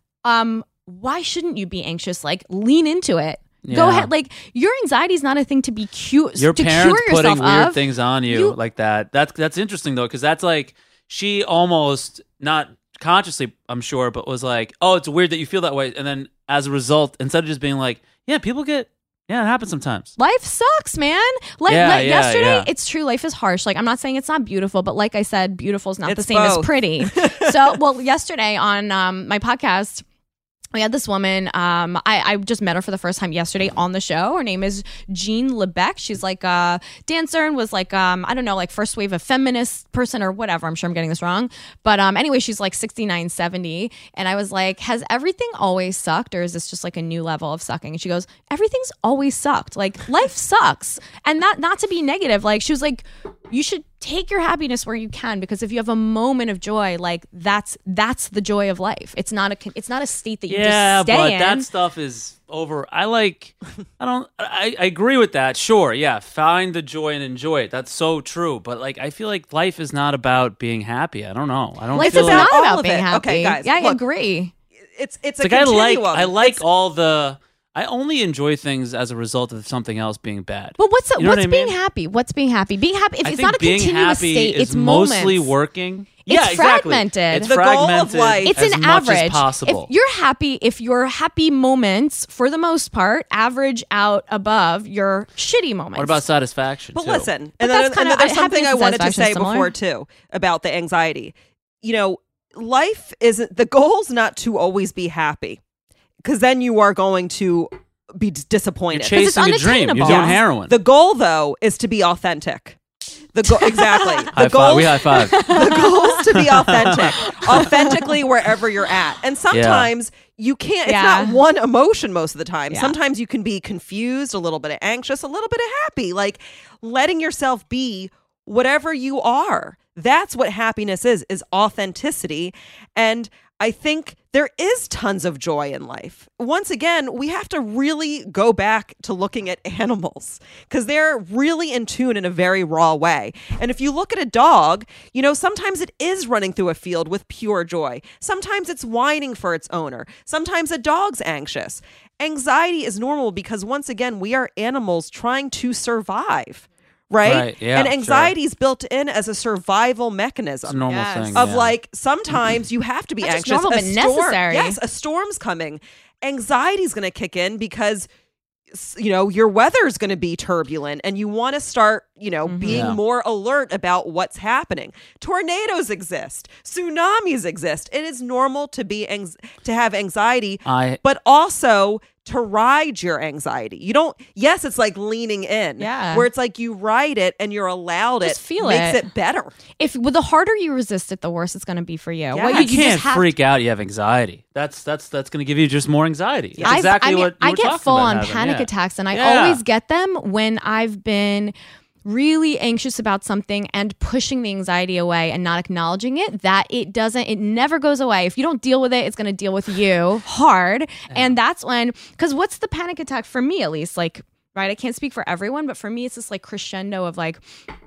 um, why shouldn't you be anxious? Like lean into it. Go Yeah. ahead. Like your anxiety is not a thing to be cu- Your to parents cure yourself putting weird of. things on you, You- like that. That's that's interesting though, because that's like she almost not consciously, I'm sure, but was like, oh, it's weird that you feel that way, and then as a result, instead of just being like, yeah, people get, yeah, it happens sometimes. Life sucks, man. Like, Yeah, like yeah, yesterday, yeah. it's true. Life is harsh. Like, I'm not saying it's not beautiful, but like I said, beautiful is not It's the same both. as pretty. So, well, yesterday on um, my podcast, we had this woman. Um, I, I just met her for the first time yesterday on the show. Her name is Jean Lebec. She's like a dancer and was like, um, I don't know, like first wave of feminist person or whatever. I'm sure I'm getting this wrong. But um, anyway, she's like sixty-nine, seventy. And I was like, has everything always sucked or is this just like a new level of sucking? And she goes, everything's always sucked. Like life sucks. And not, not to be negative. Like she was like, you should take your happiness where you can, because if you have a moment of joy, like that's that's the joy of life. It's not a con- it's not a state that you Yeah, just stay but in. that stuff is over. I like. I don't. I, I agree with that. Sure. Yeah. Find the joy and enjoy it. That's so true. But like, I feel like life is not about being happy. I don't know. I don't. Life feel is like, not all about of being it. happy. Okay, guys, yeah, I look. agree. It's it's It's a like I like. continuum. I like It's- all the. I only enjoy things as a result of something else being bad. But what's You know what's what I being mean? happy? What's being happy? Being happy. If I it's think not a being continuous happy state, is it's mostly moments. working. It's yeah, exactly. fragmented. It's The goal of fragmented life- It's as an much average. as possible. If you're happy, if your happy moments, for the most part, average out above your shitty moments. What about satisfaction? But too? listen, But and, that's then, kinda- and then there's I- something happiness I and wanted to satisfaction say is similar. before too about the anxiety. You know, life isn't the goal's not to always be happy, because then you are going to be d- You're disappointed. it's chasing a dream. You're unattainable. doing Yes. heroin. The goal, though, is to be authentic. The go- exactly. The high goal, five. We high five. the goal is to be authentic, authentically wherever you're at. And sometimes you can't. It's Yeah. not one emotion most of the time. Yeah. Sometimes you can be confused, a little bit of anxious, a little bit of happy. Like letting yourself be whatever you are. That's what happiness is: is authenticity. And I think there is tons of joy in life. Once again, we have to really go back to looking at animals because they're really in tune in a very raw way. And if you look at a dog, you know, sometimes it is running through a field with pure joy. Sometimes it's whining for its owner. Sometimes a dog's anxious. Anxiety is normal because once again, we are animals trying to survive. Right? Right, yeah, and sure. anxiety is built in as a survival mechanism It's a normal Yes. thing. of yeah. like sometimes you have to be Not just anxious. normal, A but storm- necessary. Yes, a storm's coming. Anxiety is going to kick in because s- you know your weather is going to be turbulent, and you want to start you know being Yeah. more alert about what's happening. Tornadoes exist, tsunamis exist. It is normal to be anx- to have anxiety, I but also to ride your anxiety. You don't, yes, it's like leaning in. Yeah. Where it's like you ride it and you're allowed Just it. feel makes it. it better. If well, the harder you resist it, the worse it's going to be for you. Yeah. Well, You you, you you can't just have freak out. You have anxiety. That's that's that's going to give you just more anxiety. That's I've- exactly I mean, what you I were get talking full about on having, panic yeah. attacks, and I Yeah. always get them when I've been really anxious about something and pushing the anxiety away and not acknowledging it. That it doesn't, it never goes away. If you don't deal with it, it's going to deal with you hard. And that's when, because what's the panic attack for me, at least, like, right? I can't speak for everyone, but for me, it's this like crescendo of like,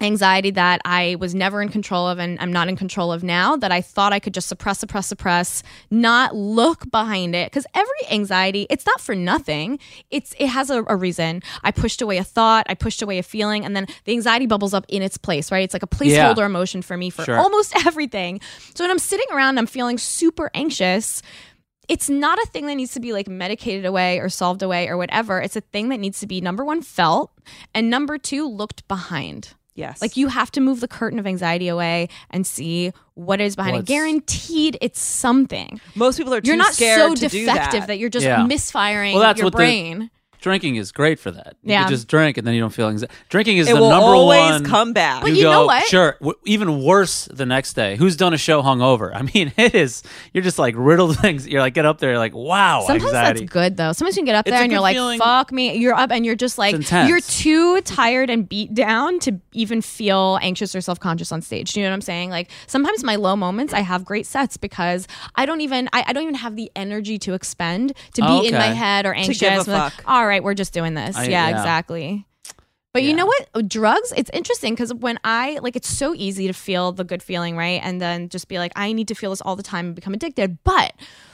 anxiety that I was never in control of and I'm not in control of now, that I thought I could just suppress, suppress, suppress, not look behind it. Because every anxiety, it's not for nothing. It's It has a, a reason. I pushed away a thought, I pushed away a feeling, and then the anxiety bubbles up in its place, right? It's like a placeholder Yeah. emotion for me for Sure. almost everything. So when I'm sitting around and I'm feeling super anxious, it's not a thing that needs to be like medicated away or solved away or whatever. It's a thing that needs to be, number one, felt, and number two, looked behind. Yes. Like you have to move the curtain of anxiety away and see what is behind it. What's- Guaranteed it's something. most people are too You're not scared so to do defective that. that. you're just Yeah. misfiring Well, that's your what the- brain. Drinking is great for that. You Yeah. can just drink and then you don't feel anxiety. Drinking is It the will number always one. come back. But you know go, what? Sure. W- even worse the next day. Who's done a show hungover? I mean, it is. You're just like riddled things. You're like, get up there. You're like, wow, Sometimes anxiety. that's good though. Sometimes you can get up It's there a and you're good like, feeling. fuck me. You're up and you're just like, It's intense. you're too tired and beat down to even feel anxious or self-conscious on stage. Do you know what I'm saying? Like sometimes my low moments, I have great sets because I don't even, I, I don't even have the energy to expend to be Oh, in my okay. head or give a anxious. I'm like, fuck. all right, we're just doing this. I- yeah, yeah. exactly. But you Yeah. know what? Drugs, it's interesting because when I, like, it's so easy to feel the good feeling, right? And then just be like, I need to feel this all the time and become addicted. But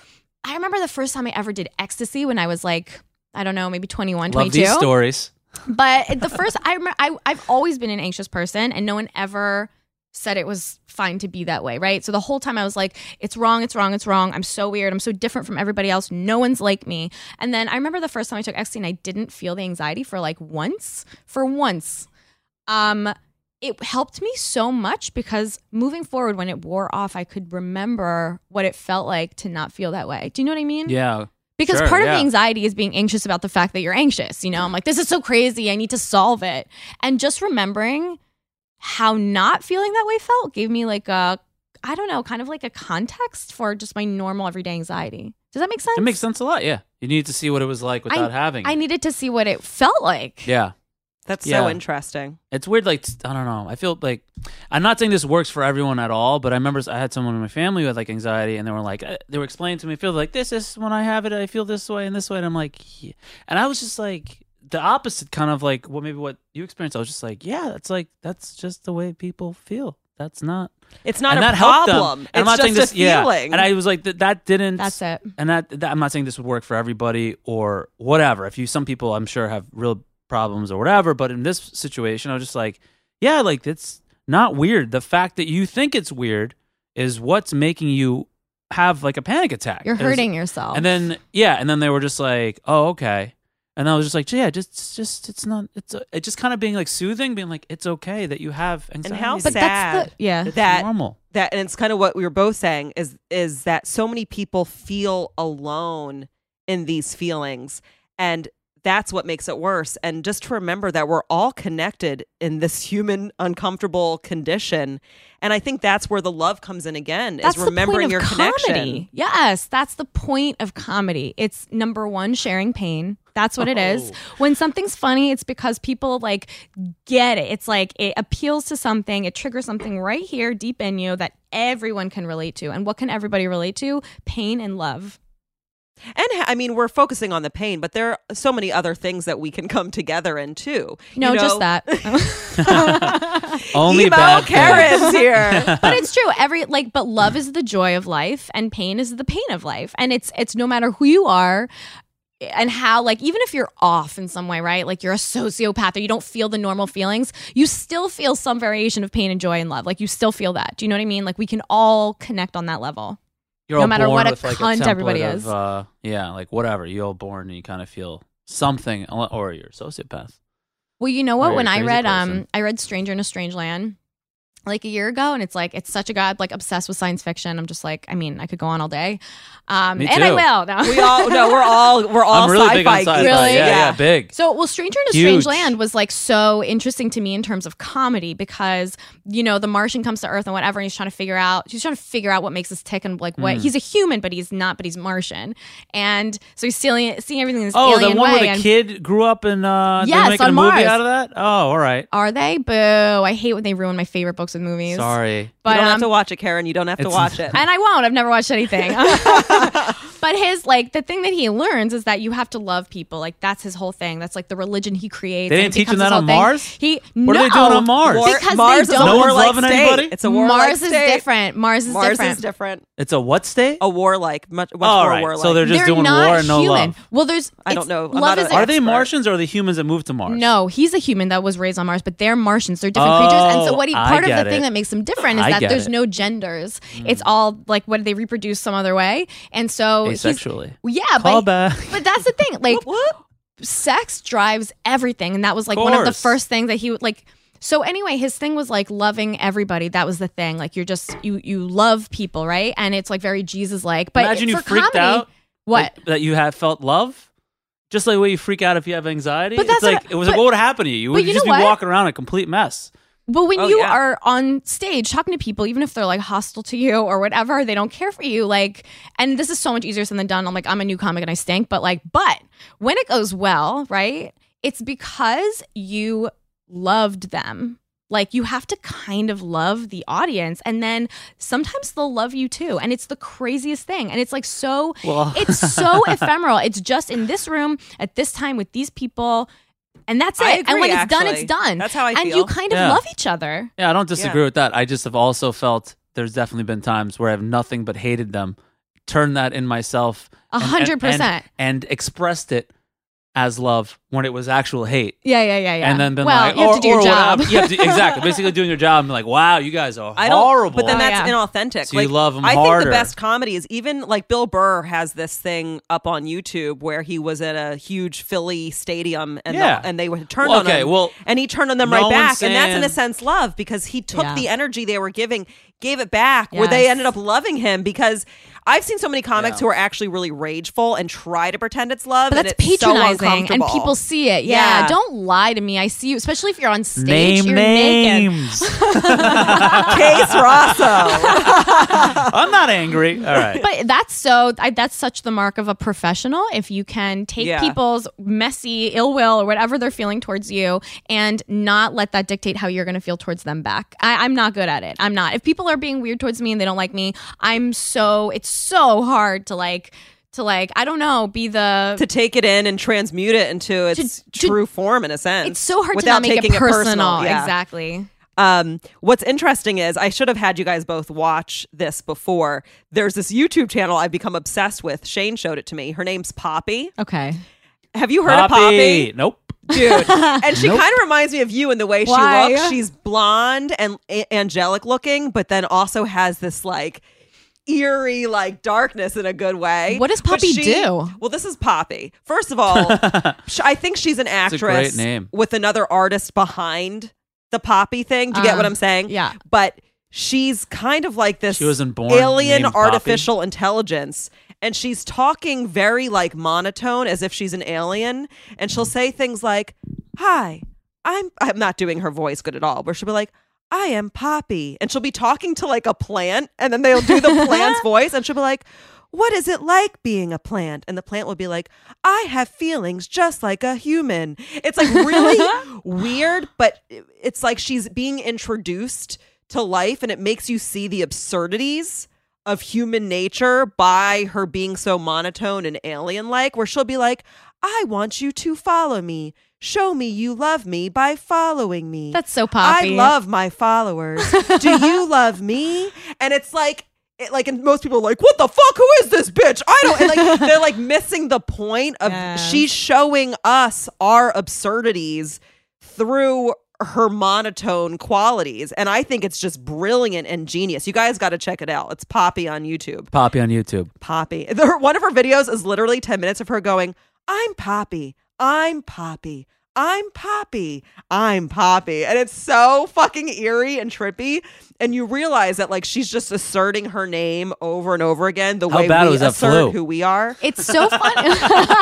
I remember the first time I ever did ecstasy when I was like, I don't know, maybe twenty-one, Love twenty-two. these stories. But the first, I remember, I, I've always been an anxious person and no one ever said it was fine to be that way, right? So the whole time I was like, it's wrong, it's wrong, it's wrong. I'm so weird. I'm so different from everybody else. No one's like me. And then I remember the first time I took ecstasy and I didn't feel the anxiety for like once, for once. Um, it helped me so much because moving forward, when it wore off, I could remember what it felt like to not feel that way. Do you know what I mean? Yeah. Because Sure, part of yeah. the anxiety is being anxious about the fact that you're anxious. You know, I'm like, this is so crazy. I need to solve it. And just remembering how not feeling that way felt gave me like a, I don't know, kind of like a context for just my normal everyday anxiety. Does that make sense? It makes sense a lot. Yeah. You need to see what it was like without having I it. needed to see what it felt like. Yeah. That's Yeah. so interesting. It's weird. Like, I don't know. I feel like, I'm not saying this works for everyone at all, but I remember I had someone in my family who had like anxiety and they were like, uh, they were explaining to me, I feel like this is when I have it, I feel this way and this way. And I'm like, yeah. And I was just like, the opposite kind of like, well, maybe what you experienced. I was just like, yeah, that's like, that's just the way people feel. That's not. It's not and a that helped them. problem. And It's I'm not just saying this, a yeah. feeling. And I was like, that, that didn't. That's it. And that, that, I'm not saying this would work for everybody or whatever. If you, some people I'm sure have real problems or whatever, but in this situation, I was just like, yeah, like it's not weird. The fact that you think it's weird is what's making you have like a panic attack. You're It was- hurting yourself. And then, yeah, and then they were just like, oh, okay. And I was just like, yeah, just, just, it's not, it's, a, it just kind of being like soothing, being like, it's okay that you have anxiety. how but sad that's the, yeah. It's that normal. that and it's kind of what we were both saying is is that so many people feel alone in these feelings, and that's what makes it worse. And just to remember that we're all connected in this human uncomfortable condition, and I think that's where the love comes in again, That's is remembering the your point of connection. comedy. Yes, that's the point of comedy. It's number one, sharing pain. That's what it is. Oh. When something's funny, it's because people like get it. It's like it appeals to something, it triggers something right here deep in you that everyone can relate to. And what can everybody relate to? Pain and love. And ha- I mean, we're focusing on the pain, but there are so many other things that we can come together in too. No, You know? just that. Only Emo bad things. Karen's here. But it's true. Every like, but love is the joy of life, and pain is the pain of life. And it's it's no matter who you are. And how, like, even if you're off in some way, right? Like, you're a sociopath or you don't feel the normal feelings, you still feel some variation of pain and joy and love. Like, you still feel that. Do you know what I mean? Like, we can all connect on that level. You're No all matter born what a with, like, cunt template everybody of, is. Uh, yeah, like whatever. You're all born and you kind of feel something, or you're a sociopath. Well, you know Or what? you're When a I crazy read, person. um, I read Stranger in a Strange Land like a year ago, and it's like it's such a god, like obsessed with science fiction. I'm just like, I mean, I could go on all day, um, Me and I too. will. No. We all no, we're all we're all I'm really sci-fi big on sci-fi. geeks. Really? Yeah, yeah, Yeah. big. So, well, Stranger in a Huge. Strange Land was like so interesting to me in terms of comedy because, you know, the Martian comes to Earth and whatever, and he's trying to figure out, he's trying to figure out what makes us tick and like what, Mm. he's a human, but he's not, but he's Martian. And so he's seeing, seeing everything in this Oh, alien the one way. where the and kid grew up and uh, Yes, they're making on a movie Mars. out of that? Oh, all right. Are they? Boo. I hate when they ruin my favorite books and movies. Sorry. But, you don't um, have to watch it, Karen. You don't have to It's- watch it. and I won't. I've never watched anything. But his like the thing that he learns is that you have to love people. Like that's his whole thing. That's like the religion he creates. They and didn't it teach him becomes that his on whole thing. Mars? He What no, are they doing on Mars? War- Because Mars they is don't. a No one's warlike loving state. anybody? It's a warlike Mars is state. different. Mars is Mars different. is different. It's a what state? A warlike, much, much All more right, warlike. so they're just They're doing not war and no human. love. Well, there's I don't it's- know. I'm Love not is an Are they expert. Martians or are they humans that moved to Mars? No, he's a human that was raised on Mars, but they're Martians. They're different Oh, creatures. And so what he I part of get the thing it. that makes them different is I that get there's it. no genders. It's all like what they reproduce some other way. And so he's- Asexually. yeah, Call but back. but that's the thing. Like What? sex drives everything, and that was like one of the Course. first things that he would like. So anyway, his thing was like loving everybody. That was the thing. Like you're just you you love people, right? And it's like very Jesus like. But Imagine you for freaked comedy, out. What? Like, that you have felt love? Just like the way you freak out if you have anxiety? But that's it's like, what- it was but- like, what would happen to you? You but would you just know be what? walking around a complete mess. But when Oh, you yeah. are on stage talking to people, even if they're like hostile to you or whatever, they don't care for you. Like, and this is so much easier said than done. I'm like, I'm a new comic and I stink, but like, but when it goes well, right? It's because you loved them. Like you have to kind of love the audience, and then sometimes they'll love you too. And it's the craziest thing. And it's like so, Well- it's so ephemeral. It's just in this room at this time with these people. And that's it. I and agree, when it's done, actually. it's done. That's how I and feel. you kind of Yeah. love each other. Yeah, I don't disagree Yeah. with that. I just have also felt there's definitely been times where I've nothing but hated them, turned that in myself, A and- hundred and- percent. and expressed it as love when it was actual hate. Yeah, yeah, yeah, yeah. And then been well, like, you have or, to do or your job. whatever. You have to, exactly. Basically doing your job and be like, wow, you guys are I don't, horrible. But then Oh, that's yeah. inauthentic. So you like, love 'em I think harder. the best comedy is even like Bill Burr has this thing up on YouTube where he was at a huge Philly stadium and Yeah. the, and they would turn Well, on okay, him. well, and he turned on them no right one's back, and that's in a saying- sense love because he took Yeah. the energy they were giving, gave it back, where they Yes. ended up loving him because. I've seen so many comics Yeah. who are actually really rageful and try to pretend it's love, But and that's it's so patronizing, and uncomfortable. people see it. Yeah. Yeah. don't lie to me. I see you, especially if you're on stage. Name you're naked. names. Case Rosso. I'm not angry. All right. But that's so. I, that's such the mark of a professional. If you can take Yeah. people's messy ill will or whatever they're feeling towards you, and not let that dictate how you're going to feel towards them back. I, I'm not good at it. I'm not. If people are being weird towards me and they don't like me, I'm so. It's so hard to like. To like, I don't know, be the. to take it in and transmute it into its To- to- true form in a sense. it's so hard to without not make taking it personal. Yeah. Exactly. Um, what's interesting is I should have had you guys both watch this before. There's this YouTube channel I've become obsessed with. Shane showed it to me. Her name's Poppy. Okay. Have you heard of Poppy? Nope. Dude. And she Nope. kind of reminds me of you in the way Why? she looks. She's blonde and a- angelic looking, but then also has this like eerie like darkness in a good way. What does But Poppy she- do? Well, this is Poppy. First of all, sh- I think she's an a actress great name. with another artist behind the Poppy thing. Do you get Uh, what I'm saying? yeah. But she's kind of like this She wasn't born alien named Poppy? artificial intelligence. And she's talking very like monotone as if she's an alien. And she'll say things like, hi, I'm I'm not doing her voice good at all, where she'll be like, I am Poppy. And she'll be talking to like a plant, and then they'll do the plant's voice, and she'll be like, what is it like being a plant? And the plant will be like, I have feelings just like a human. It's like really weird, but it's like she's being introduced to life, and it makes you see the absurdities of human nature by her being so monotone and alien-like, where she'll be like, I want you to follow me. Show me you love me by following me. That's so Poppy. I love my followers. Do you love me? And it's like, it, like, and most people are like, what the fuck? Who is this bitch? I don't. And like, they're like missing the point of Yes. she's showing us our absurdities through her monotone qualities. And I think it's just brilliant and genius. You guys got to check it out. It's Poppy on YouTube. Poppy on YouTube. Poppy. Her, one of her videos is literally ten minutes of her going, I'm Poppy. I'm Poppy. I'm Poppy. I'm Poppy. And it's so fucking eerie and trippy. And you realize that like she's just asserting her name over and over again the How way bad we was that assert flu? who we are. It's so funny.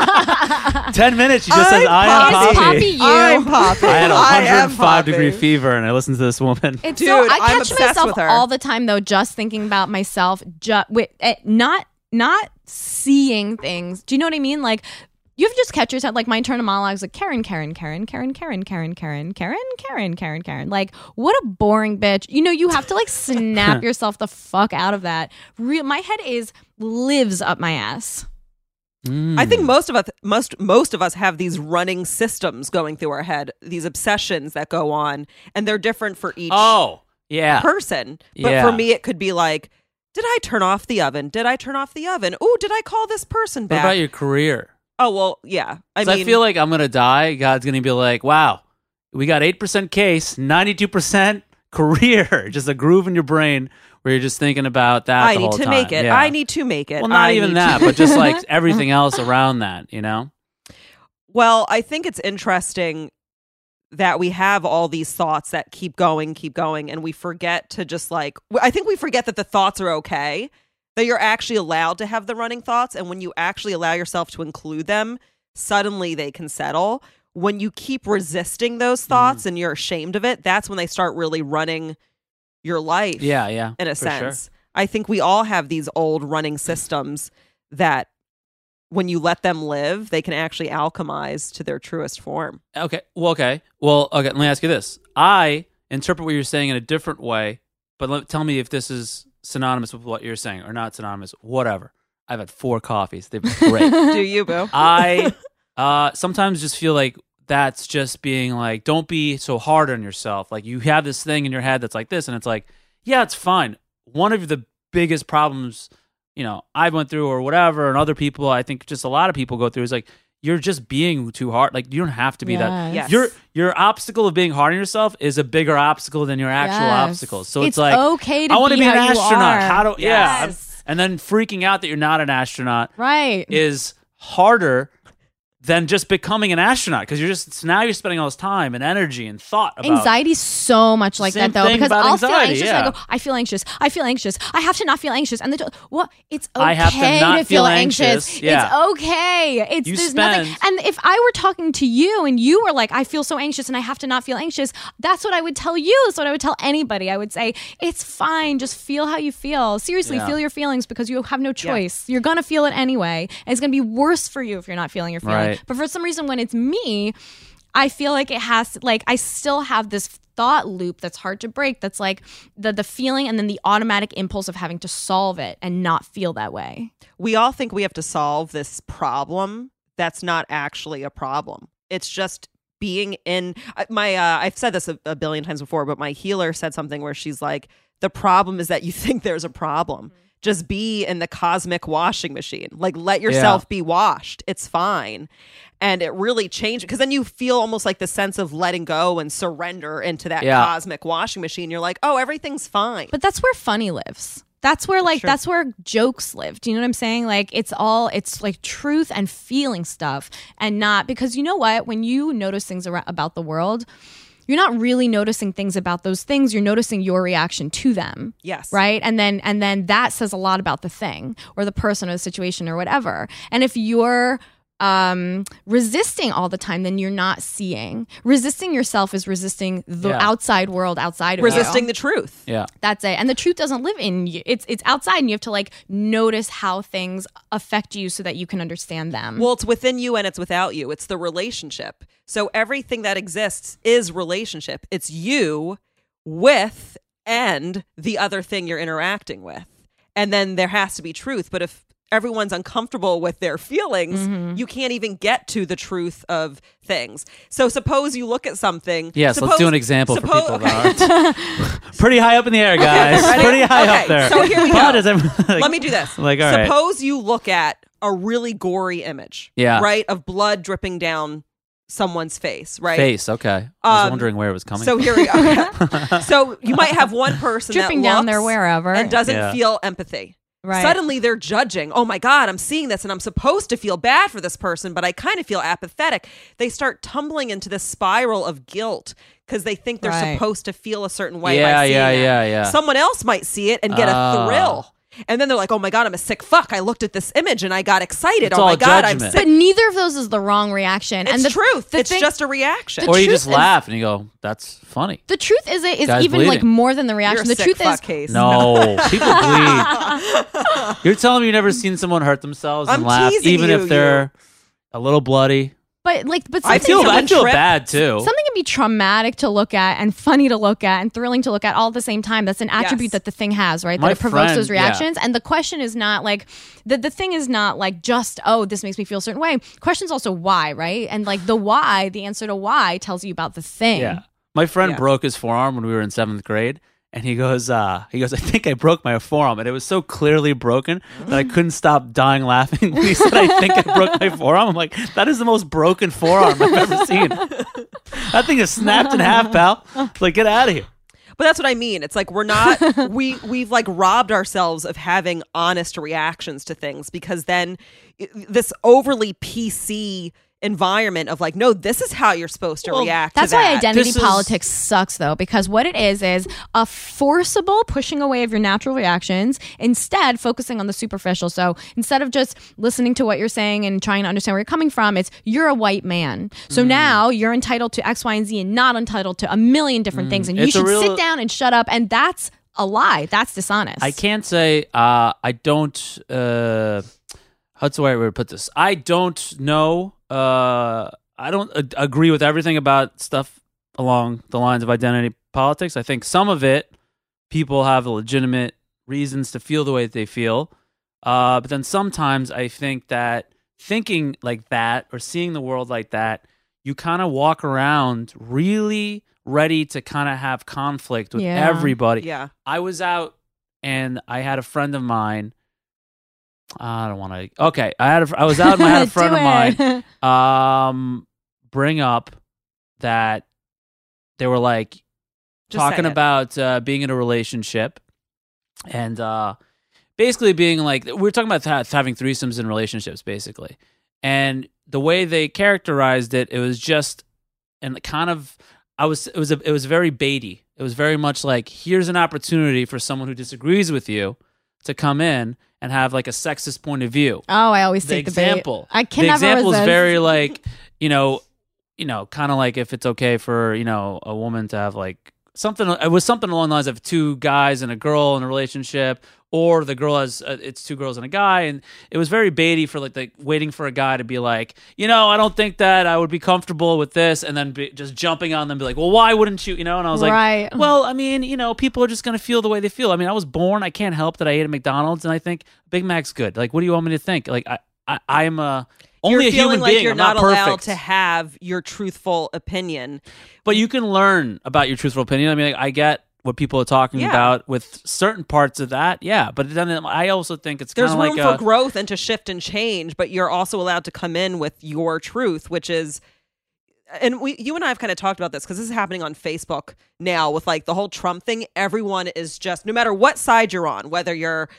Ten minutes. She just I'm says, I am Poppy. Poppy. Poppy you. I'm Poppy. I had a I am one hundred five degree Poppy. fever, and I listened to this woman. It's Dude, so I I'm catch obsessed myself with her. all the time though, just thinking about myself, just with eh, not not seeing things. Do you know what I mean? Like you have to just catch yourself. Like my internal monologues, like Karen, Karen, Karen, Karen, Karen, Karen, Karen, Karen, Karen, Karen, Karen. Like what a boring bitch. You know, you have to like snap yourself the fuck out of that. Real, my head is lives up my ass. I think most of us most most of us have these running systems going through our head, these obsessions that go on, and they're different for each Oh, yeah. person. But Yeah. for me, it could be like, did I turn off the oven? Did I turn off the oven? Ooh, did I call this person What back? about your career? Oh, well, yeah. I 'Cause mean, I feel like I'm going to die. God's going to be like, wow, we got eight percent case, ninety-two percent career. Just a groove in your brain where you're just thinking about that I the need whole to time. make it. Yeah. I need to make it. Well, not I even need that, to- but just like everything else around that, you know? Well, I think it's interesting that we have all these thoughts that keep going, keep going, and we forget to just like, I think we forget that the thoughts are okay, that you're actually allowed to have the running thoughts. And when you actually allow yourself to include them, suddenly they can settle. When you keep resisting those thoughts and you're ashamed of it, that's when they start really running your life. Yeah, yeah. In a for sure. sense. I think we all have these old running systems that when you let them live, they can actually alchemize to their truest form. Okay. Well, okay. Well, okay. Let me ask you this. I interpret what you're saying in a different way, but let, tell me if this is synonymous with what you're saying or not synonymous. Whatever. I've had four coffees. They've been great. Do you, boo? I uh, sometimes just feel like that's just being like, don't be so hard on yourself. Like you have this thing in your head that's like this, and it's like, yeah, it's fine. One of the biggest problems, you know, I went through or whatever, and other people, I think just a lot of people go through is like, you're just being too hard. Like you don't have to be that. Yes. Your your obstacle of being hard on yourself is a bigger obstacle than your actual Yes. obstacles. So it's, it's, like, okay to I want be to be an how you astronaut. are. How do yeah? I'm- Yes. And then freaking out that you're not an astronaut Right. is harder than just becoming an astronaut because you're just now you're spending all this time and energy and thought about Anxiety's so much like Same that though, thing because about I'll anxiety, feel anxious yeah. and I go, I feel anxious, I feel anxious, I have to not feel anxious, and the what? It's okay I have to not feel feel anxious. anxious, yeah. It's okay. It's You there's spend- nothing. And if I were talking to you and you were like, I feel so anxious and I have to not feel anxious, that's what I would tell you. That's what I would tell anybody. I would say it's fine. Just feel how you feel. Seriously, Yeah. feel your feelings because you have no choice. You're gonna feel it anyway, and it's gonna be worse for you if you're not feeling your feeling. Right. But for some reason, when it's me, I feel like it has to, like I still have this thought loop that's hard to break. That's like the the feeling and then the automatic impulse of having to solve it and not feel that way. We all think we have to solve this problem that's not actually a problem. It's just being in I- my uh, I've said this a, a billion times before, but my healer said something where she's like, the problem is that you think there's a problem. Just be in the cosmic washing machine. Like, let yourself Yeah. be washed. It's fine. And it really changed because then you feel almost like the sense of letting go and surrender into that Yeah. cosmic washing machine. You're like, oh, everything's fine. But that's where funny lives. That's where like true. that's where jokes live. Do you know what I'm saying? Like it's all it's like truth and feeling stuff and not because you know what? When you notice things ar- about the world, you're not really noticing things about those things. You're noticing your reaction to them. Yes. Right. And then and then that says a lot about the thing or the person or the situation or whatever. And if you're um resisting all the time, then you're not seeing. Resisting yourself is resisting the Yeah. outside world outside of Resisting you. the truth. Yeah. That's it. And the truth doesn't live in you. It's it's outside and you have to like notice how things affect you so that you can understand them. Well, it's within you and it's without you. It's the relationship. So everything that exists is relationship. It's you with and the other thing you're interacting with. And then there has to be truth. But if everyone's uncomfortable with their feelings, Mm-hmm. you can't even get to the truth of things. So suppose you look at something. Yes, let's suppose- do an example for suppo- people okay. that aren't. Pretty high up in the air, guys. ready? Pretty high Okay, up there. so here we But go. as I'm, like, Let me do this. Like, all right. Suppose you look at a really gory image, Yeah. right, of blood dripping down someone's face, right? Face, okay. I was Um, wondering where it was coming So from. here we go. So you might have one person dripping that down looks there wherever. and doesn't Yeah. feel empathy. Right. Suddenly they're judging. Oh my God, I'm seeing this and I'm supposed to feel bad for this person, but I kind of feel apathetic. They start tumbling into this spiral of guilt because they think they're Right. supposed to feel a certain way Yeah, by seeing yeah, it. yeah, yeah. Someone else might see it and get Ah. a thrill. And then they're like, oh my God, I'm a sick fuck. I looked at this image and I got excited. It's oh all my God, I'm judgment. sick. But neither of those is the wrong reaction. It's and the truth. the It's thing- just a reaction. the Or you truth just is- laugh and you go, that's funny. The truth is it is Guy's even like bleeding. more than the You're reaction. a The sick truth fuck is case. No, people bleed. You're telling me you've never seen someone hurt themselves and I'm laugh, teasing even you, if they're a little bloody. but like but I something feel, I someone feel tripped. bad too. something can be traumatic to look at and funny to look at and thrilling to look at all at the same time. That's an attribute Yes. that the thing has, right? My that it provokes friend- those reactions. And the question is not like the the thing is not like just, oh, this makes me feel a certain way. Question's also why, right? And like the why, the answer to why tells you about the thing. Yeah. My friend Yeah. broke his forearm when we were in seventh grade. And he goes, uh, he goes, I think I broke my forearm. And it was so clearly broken that I couldn't stop dying laughing when he said, I think I broke my forearm. I'm like, that is the most broken forearm I've ever seen. That thing is snapped in half, pal. Like, get out of here. But that's what I mean. It's like we're not we we've like robbed ourselves of having honest reactions to things, because then i- this overly P C environment of like, no, this is how you're supposed to Well, react. That's to why that. identity This is- politics sucks, though, because what it is is a forcible pushing away of your natural reactions, instead focusing on the superficial. So instead of just listening to what you're saying and trying to understand where you're coming from, it's you're a white man. So Mm. now you're entitled to X, Y, and Z and not entitled to a million different things. And you Mm. It's a should real- sit down and shut up. And that's a lie. That's dishonest. I can't say uh, I don't. Uh, how's the right way to put this? I don't know. Uh, I don't a- agree with everything about stuff along the lines of identity politics. I think some of it, people have legitimate reasons to feel the way that they feel. Uh, but then sometimes I think that thinking like that or seeing the world like that, you kind of walk around really ready to kind of have conflict with Yeah. everybody. Yeah. I was out and I had a friend of mine. I don't want to. Okay, I had a, I was out and I had a friend of mine mine. um bring up that they were like Just talking say it. about uh, being in a relationship and uh basically being like, we were talking about ha- having threesomes in relationships basically, and the way they characterized it, it was just and kind of I was it was a, it was very baity. It was very much like, here's an opportunity for someone who disagrees with you to come in and have like a sexist point of view. Oh, I always The take the bait. example. I can the never example is resist. very like, you know, you know, kind of like if it's okay for, you know, a woman to have like something. It was something along the lines of two guys and a girl in a relationship, or the girl has uh, it's two girls and a guy, and it was very baity for like like waiting for a guy to be like, you know, I don't think that I would be comfortable with this, and then be, just jumping on them, and be like, well, why wouldn't you? You know, and I was like, Right. well, I mean, you know, people are just gonna feel the way they feel. I mean, I was born, I can't help that I ate at McDonald's, and I think Big Mac's good. Like, what do you want me to think? Like, I, I I'm a only you're a feeling human like being. you're I'm not, not allowed perfect. to have your truthful opinion. But you can learn about your truthful opinion. I mean, I get what people are talking Yeah. about with certain parts of that. Yeah, but then I also think it's kind There's of room like for a, growth and to shift and change, but you're also allowed to come in with your truth, which is, and we, you and I have kind of talked about this because this is happening on Facebook now with like the whole Trump thing. Everyone is just, no matter what side you're on, whether you're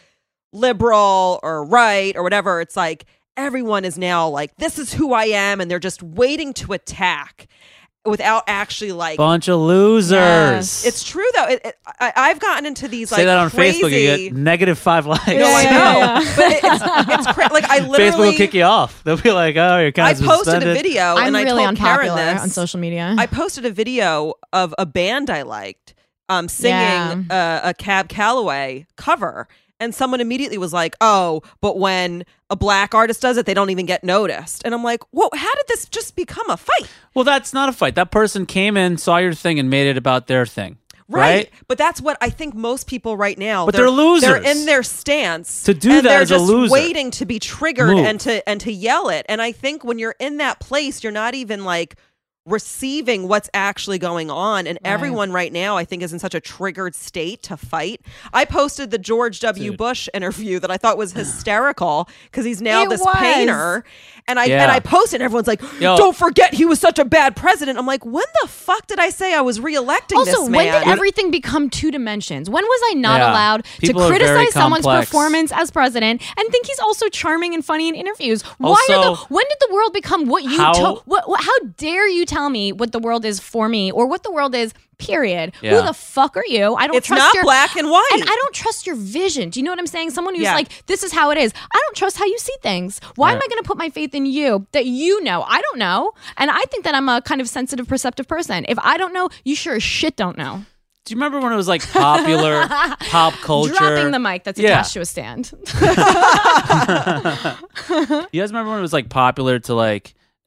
liberal or right or whatever, it's like everyone is now like, this is who I am, and they're just waiting to attack without actually like. bunch of losers. Yes. It's true though. It, it, I, I've gotten into these Say like that on crazy, Facebook, you get negative five likes. No, I Yeah, know, yeah, yeah. but it, it's it's cra- like I Facebook literally will kick you off. They'll be like, "Oh, you're kind I of posted suspended. a video I'm and I really told Karen unpopular this. on social media. I posted a video of a band I liked um, singing Yeah. uh, a Cab Calloway cover, and someone immediately was like, "Oh, but when a black artist does it, they don't even get noticed." And I'm like, "Whoa, how did this just become a fight?" Well, that's not a fight. That person came in, saw your thing, and made it about their thing. Right. Right? But that's what I think most people right now. But they're losers. They're in their stance To do and that they're is a just loser. waiting to be triggered Move. and to and to yell it. And I think when you're in that place, you're not even like receiving what's actually going on. And Right. everyone right now, I think, is in such a triggered state to fight. I posted the George W. Dude. Bush interview that I thought was hysterical because he's now It this was. painter. And I Yeah. and I posted, and everyone's like, Yo. "Don't forget he was such a bad president." I'm like, when the fuck did I say I was reelecting Also, this when man? did everything become two dimensions? When was I not Yeah. allowed People to are very criticize someone's complex. performance as president and think he's also charming and funny in interviews? Why are Also, the when did the world become what you how- to, what, what how dare you tell me what the world is for me or what the world is, period? Yeah. Who the fuck are you? I don't It's trust not your black and white. And I don't trust your vision. Do you know what I'm saying? Someone who's Yeah. like, this is how it is. I don't trust how you see things. Why am Yeah. I going to put my faith in you that you know? I don't know. And I think that I'm a kind of sensitive, perceptive person. If I don't know, you sure as shit don't know. Do you remember when it was like popular pop culture? Dropping the mic that's Yeah. attached to a stand. You guys remember when it was like popular to like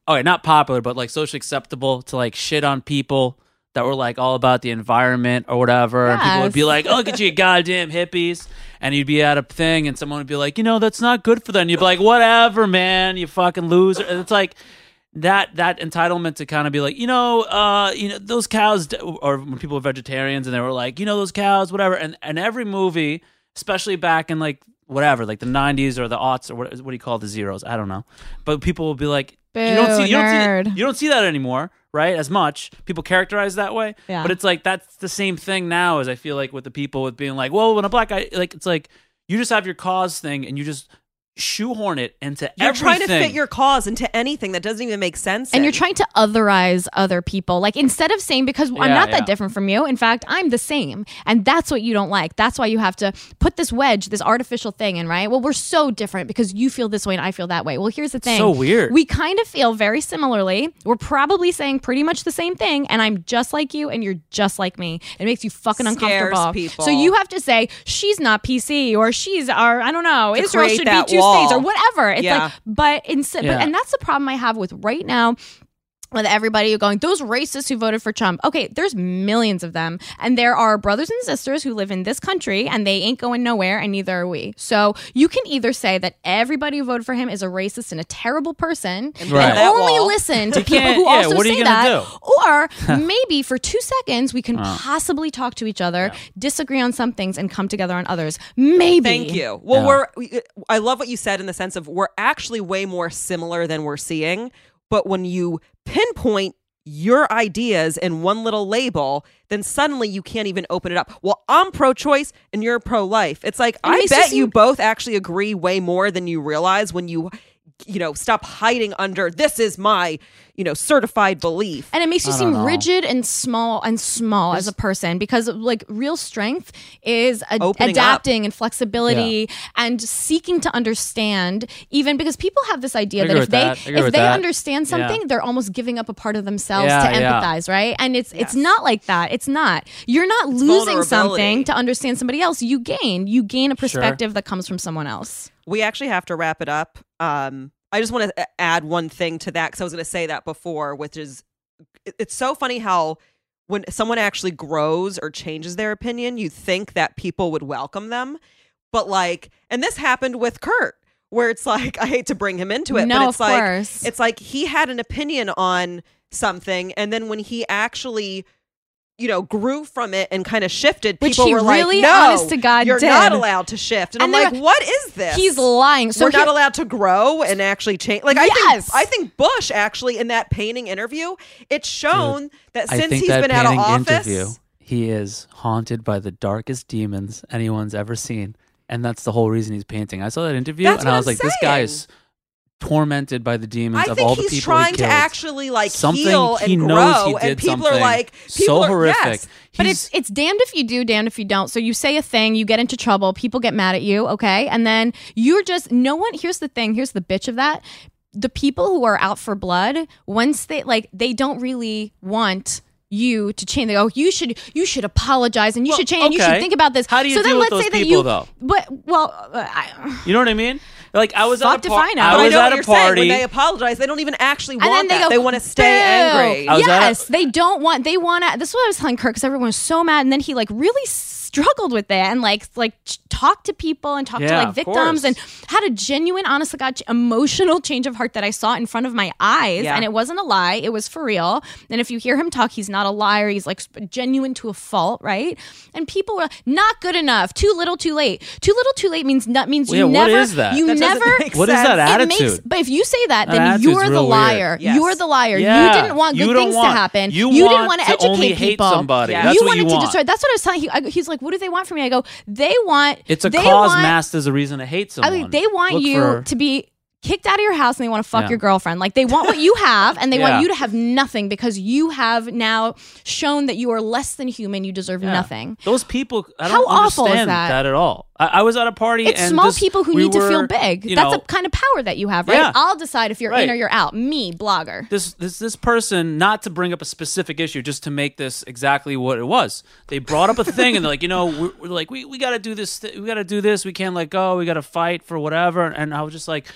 okay, not popular, but like socially acceptable to like shit on people that were like all about the environment or whatever. Yes. And people would be like, oh, look at you goddamn hippies. And you'd be at a thing and someone would be like, you know, that's not good for them. And you'd be like, whatever, man, you fucking loser. And it's like that that entitlement to kind of be like, you know, uh, you know, those cows, d-, or when people were vegetarians and they were like, you know, those cows, whatever. And and every movie, especially back in like whatever, like the nineties or the aughts or what, what do you call the zeros? I don't know. But people will be like, Boo, you don't see you don't see, nerd. that, you don't see that anymore, right? As much people characterize that way, Yeah. but it's like that's the same thing now. As I feel like with the people with being like, well, when a black guy, like it's like you just have your cause thing and you just shoehorn it into You're everything. trying to fit your cause into anything that doesn't even make sense. And in. you're trying to otherize other people. Like instead of saying, because I'm Yeah, not yeah. that different from you. In fact, I'm the same. And that's what you don't like. That's why you have to put this wedge, this artificial thing in, right? Well, we're so different because you feel this way and I feel that way. Well, here's the thing. So weird. We kind of feel very similarly. We're probably saying pretty much the same thing. And I'm just like you and you're just like me. It makes you fucking Scares uncomfortable. people. So you have to say, she's not P C or she's, or I don't know, To Israel create should be that two wall. states or whatever. It's Yeah. like, but instead, Yeah. but, and that's the problem I have with right now with everybody going, those racists who voted for Trump. Okay, there's millions of them. And there are brothers and sisters who live in this country and they ain't going nowhere and neither are we. So you can either say that everybody who voted for him is a racist and a terrible person and, Right. that only wall. listen to You people can't- who yeah, also what are you say gonna that. Or maybe for two seconds we can possibly talk to each other, disagree on some things and come together on others. Maybe. Thank you. Well, Yeah. we're. we- I love what you said in the sense of we're actually way more similar than we're seeing. But when you pinpoint your ideas in one little label, then suddenly you can't even open it up. Well, I'm pro-choice and you're pro-life. It's like I makes you bet you seem- both actually agree way more than you realize when you, you know, stop hiding under this is my, you know, certified belief. And it makes you I don't seem know. rigid and small and small as a person because like real strength is ad- Opening adapting and flexibility and seeking to understand, even because people have this idea I that agree if with they that. I agree if with they that. understand Yeah. something, they're almost giving up a part of themselves Yeah, to yeah. empathize, right? And it's it's Yes. not like that. It's not. You're not losing vulnerability. something to understand somebody else. You gain. You gain a perspective that comes from someone else. We actually have to wrap it up. Um, I just want to add one thing to that because I was going to say that before, which is it- it's so funny how when someone actually grows or changes their opinion, you think that people would welcome them. But like, and this happened with Kurt, where it's like, I hate to bring him into it, No, but it's of like, course. it's like he had an opinion on something. And then when he actually, you know, grew from it and kind of shifted, Which people he were really, like, no, honest to God, you're did. not allowed to shift. And, And I'm they're- like, what is this? He's lying. So We're here- not allowed to grow and actually change. Like I Yes. think, I think Bush actually in that painting interview, it's shown that I since think he's that been out of painting office, interview, he is haunted by the darkest demons anyone's ever seen, and that's the whole reason he's painting. I saw that interview, That's and I what was I'm like, this guy saying. is tormented by the demons I of think all the he's people trying he to killed. actually like Something heal he and knows grow, he did and people something are like, people so are, horrific. yes. But He's- it's it's damned if you do, damned if you don't. So you say a thing, you get into trouble, people get mad at you, okay? And then you're just no one here's the thing, here's the bitch of that. The people who are out for blood, once they like they don't really want you to change. They go, you should you should apologize and you Well, should change. You okay. should think about this. How do you so deal then with let's those say that people, you, though? But well, uh, I, You know what I mean? Like I was Fuck at a to par- find out. I I was know at what a you're saying. party. When they apologize, they don't even actually and want then they that. go, They want to stay "Boo." angry. I was at a- Yes, they don't want. They want to. This is what I was telling Kirk because everyone was so mad, and then he like really struggled with it and like like ch- talked to people and talked to Yeah, like of victims course. and had a genuine, honest to God, ch- emotional change of heart that I saw in front of my eyes, Yeah. and it wasn't a lie; it was for real. And if you hear him talk, he's not a liar. He's like sp- genuine to a fault, right? And people were not good enough, too little, too late. Too little, too late means that means Well, you yeah, what never. is that? You That doesn't never. make What is sense. that It attitude? makes, but if you say that, That then attitude's you're the real weird. liar. Yes. You're the liar. Yeah. You didn't want You good don't things want- to happen. you didn't want want to to educate only hate people. somebody. Yeah. That's you what you wanted to want. destroy. That's what I was telling you. I, he's like, "What do they want from me?" I go, "They want." It's a they cause want, masked as a reason to hate I someone. mean, they want Look you for- to be kicked out of your house and they want to fuck Yeah. your girlfriend. Like they want what you have and they Yeah. want you to have nothing because you have now shown that you are less than human. You deserve Yeah. nothing. Those people, I How don't awful is understand that? at all. I, I was at a party It's and small this- people who we need to feel were, big. you That's know, a kind of power that you have, right? Yeah. I'll decide if you're in Right. or you're out. Me, blogger. this this this person, not to bring up a specific issue, just to make this exactly what it was. They brought up a thing and they're like, you know, we're, we're like, we we got to do this, th- we got to do this. We can't let go. We got to fight for whatever. And I was just like,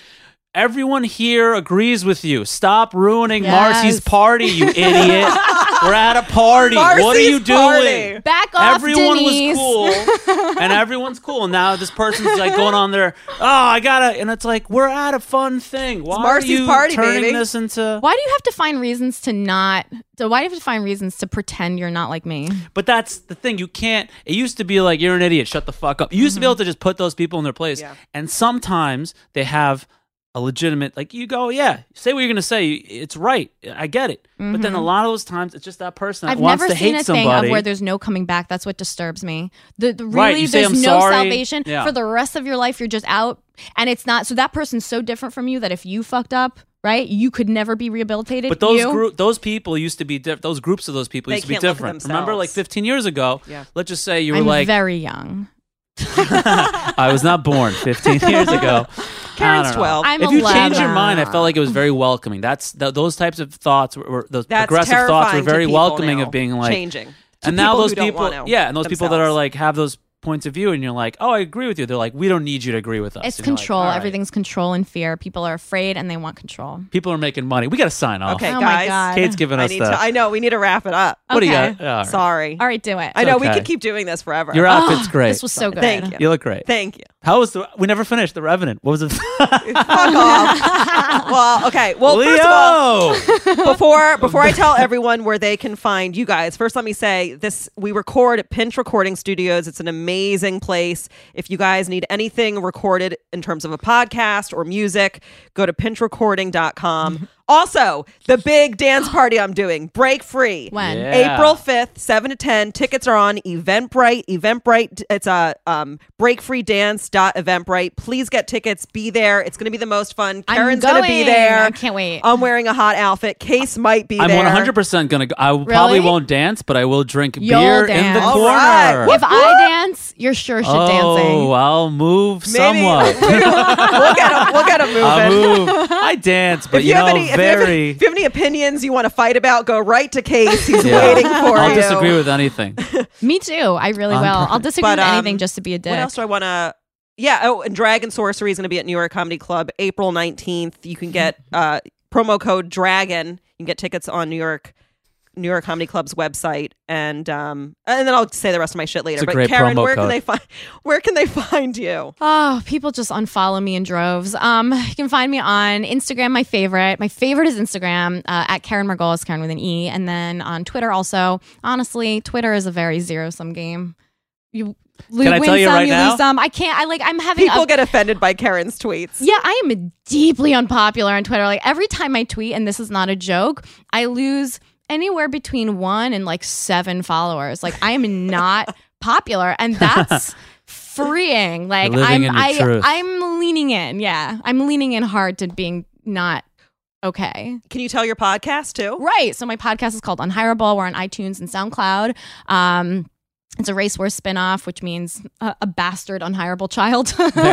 Everyone here agrees with you. Stop ruining Yes. Marcy's party, you idiot. We're at a party. Marcy's What are you party. doing? Back off, Everyone Denise. was cool, and everyone's cool. And now this person's like going on there. Oh, I gotta, and it's like we're at a fun thing. Why Marcy's are you party, turning baby. this into? Why do you have to find reasons to not? So why do you have to find reasons to pretend you're not like me? But that's the thing. You can't. It used to be like you're an idiot. Shut the fuck up. You used to be able to just put those people in their place. Yeah. And sometimes they have a legitimate, like you go, yeah, say what you're gonna say. It's right. I get it. But then a lot of those times, it's just that person that I've wants never to seen hate a thing somebody. of where there's no coming back. That's what disturbs me. The, the Right, really, you say, there's "I'm no sorry." salvation Yeah. for the rest of your life. You're just out, and it's not. So that person's so different from you that if you fucked up, right, you could never be rehabilitated. But those you? group, those people used to be diff- those groups of those people They used to be can't look at different. Remember, like themselves. fifteen years ago. Yeah. Let's just say you were I'm like, very young. I was not born fifteen years ago. Karen's I don't know. twelve. I'm If you change your eleven. mind, I felt like it was very welcoming. That's th- those types of thoughts were, were those That's progressive thoughts terrifying were very to people welcoming now, of being like changing. To and now people those who don't people, want to yeah, and those people that are themselves. like have those points of view, and you're like, oh, I agree with you. They're like, we don't need you to agree with us. It's And you're like, control. all right. Everything's control and fear. People are afraid and they want control. People are making money. We got to sign off. Okay, Oh guys. my god. Kate's giving I us need the. to. I know we need to wrap it up. what do you Okay. got? Yeah, all right. Sorry. All right, do it. I know we okay. could keep doing this forever. Your outfit's Oh, great. This was so good. Thank you. You look great. Thank you. How was the? We never finished the Revenant. What was it? Fuck off. Well, okay. Well, first of all, Leo. before before I tell everyone where they can find you guys, first let me say this: we record at Pinch Recording Studios. It's an amazing place. If you guys need anything recorded in terms of a podcast or music, go to pinch recording dot com. Also, the big dance party I'm doing, Break Free. When? Yeah. April fifth, seven to ten. Tickets are on Eventbrite. Eventbrite, it's a um, break free dance dot eventbrite. Please get tickets. Be there. It's going to be the most fun. I'm Karen's going to be going. there. I can't wait. I'm wearing a hot outfit. Case might be I'm there. one hundred percent gonna go. I probably Really? won't dance, but I will drink You'll beer in dance. the All corner. right. If I dance, you're sure shit oh, dancing. I'll move Maybe somewhat. we'll get them. We'll get 'em moving. I'll move. I dance, but If you, you, have know, any, if, you have, very. if you have any opinions you want to fight about, go right to Case. He's Yeah. waiting for I'll you. disagree with anything. Me too. I really I'm will. perfect. I'll disagree But, with um, anything just to be a dick. What else do I want to? Yeah. Oh, and Dragon Sorcery is going to be at New York Comedy Club April nineteenth. You can get uh, promo code Dragon. You can get tickets on New York New York Comedy Club's website, and um, and then I'll say the rest of my shit later. It's a but great Karen, promo where can code. they find? Where can they find you? Oh, people just unfollow me in droves. Um, you can find me on Instagram. My favorite, my favorite is Instagram uh, at Karen Margolis, Karen with an E, and then on Twitter also. Honestly, Twitter is a very zero sum game. You lo- Can I win tell you some, right you now? lose some. I can't. I like. I'm having People a, get offended by Karen's tweets. Yeah, I am deeply unpopular on Twitter. Like every time I tweet, and this is not a joke, I lose anywhere between one and like seven followers. Like I am not popular, and that's freeing. Like You're living I'm, in your I, truth. I'm leaning in. Yeah, I'm leaning in hard to being not okay. Can you tell your podcast too? Right. So my podcast is called Unhireable. We're on iTunes and SoundCloud. Um, It's a Race Wars spinoff, which means a, a bastard, unhireable child,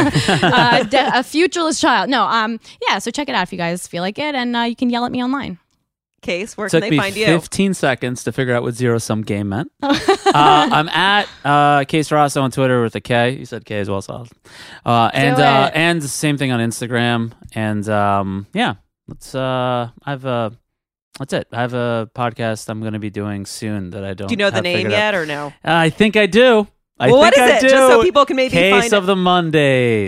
uh, de- a futureless child. No, um, yeah. So check it out if you guys feel like it, and uh, you can yell at me online. Case, where Took can they me find you? fifteen seconds to figure out what zero sum game meant. uh, I'm at uh, Case Rosso on Twitter with a K. You said K as well, so uh, and Do uh, it. and the same thing on Instagram. And um, yeah, let's. Uh, I've uh, that's it. I have a podcast I'm going to be doing soon that I don't. Do you know the have name figured yet out. or no? I think I do. I well, what think is I it? do. Just so people can maybe Case find of the Mondays.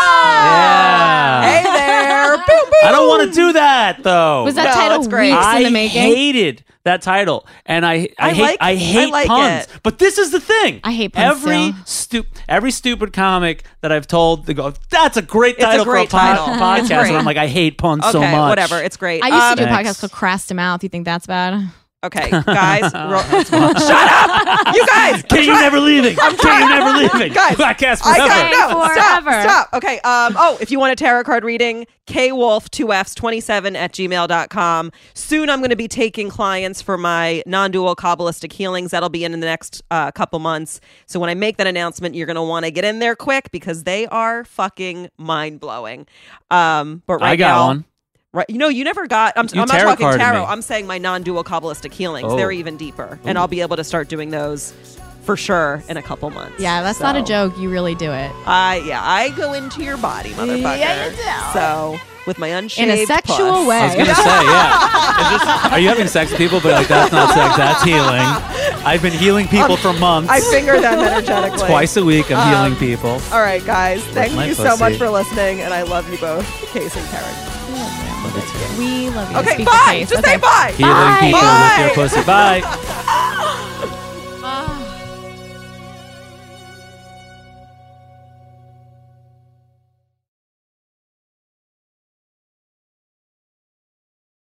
Ah! Hey Yeah. there. Boom, boom. I don't want to do that though. Was that No, title that's great. weeks I in the making? hated that title, and I I, I hate like- I hate I like puns. it. But this is the thing. I hate puns every still. stu- every stupid comic that I've told. They go, "That's a great It's a title great for a pod- title. podcast," It's and great. I'm like, I hate puns Okay, so much. whatever. It's great. I used Um, to do a Thanks. podcast called Crass to Mouth. You think that's bad? Okay, guys. ro- shut up, you guys. Kate, you're never leaving. Kate, you're never leaving. Guys, Podcast I forever. got no. Stop. Forever. Stop. Okay. Um. Oh, if you want a tarot card reading, kwolf two f's twenty-seven at gmail dot com. Soon, I'm going to be taking clients for my non-dual Kabbalistic healings. That'll be in the next uh, couple months. So when I make that announcement, you're going to want to get in there quick because they are fucking mind blowing. Um. But right I got now, one. Right, you know, you never got. I'm, You I'm not tarot talking carded tarot. me. I'm saying my non-dual Kabbalistic healings. Oh. They're even deeper, and I'll be able to start doing those for sure in a couple months. Yeah, that's not a So, joke. You really do it. I yeah, I go into your body, motherfucker. Yeah, you do. So with my unshaved In a sexual puss. way. I was gonna say, yeah. Is this, are you having sex with people? But like, that's not sex. That's healing. I've been healing people for months. I finger them energetically. Twice a week, I'm Um, healing people. All right, guys. Thank my you so pussy. much for listening, and I love you both, Case and Karen. Love it too. We love you. Okay, Speak bye. the case. Just Okay. say bye. Healing Bye. people Bye. with your pussy. Bye.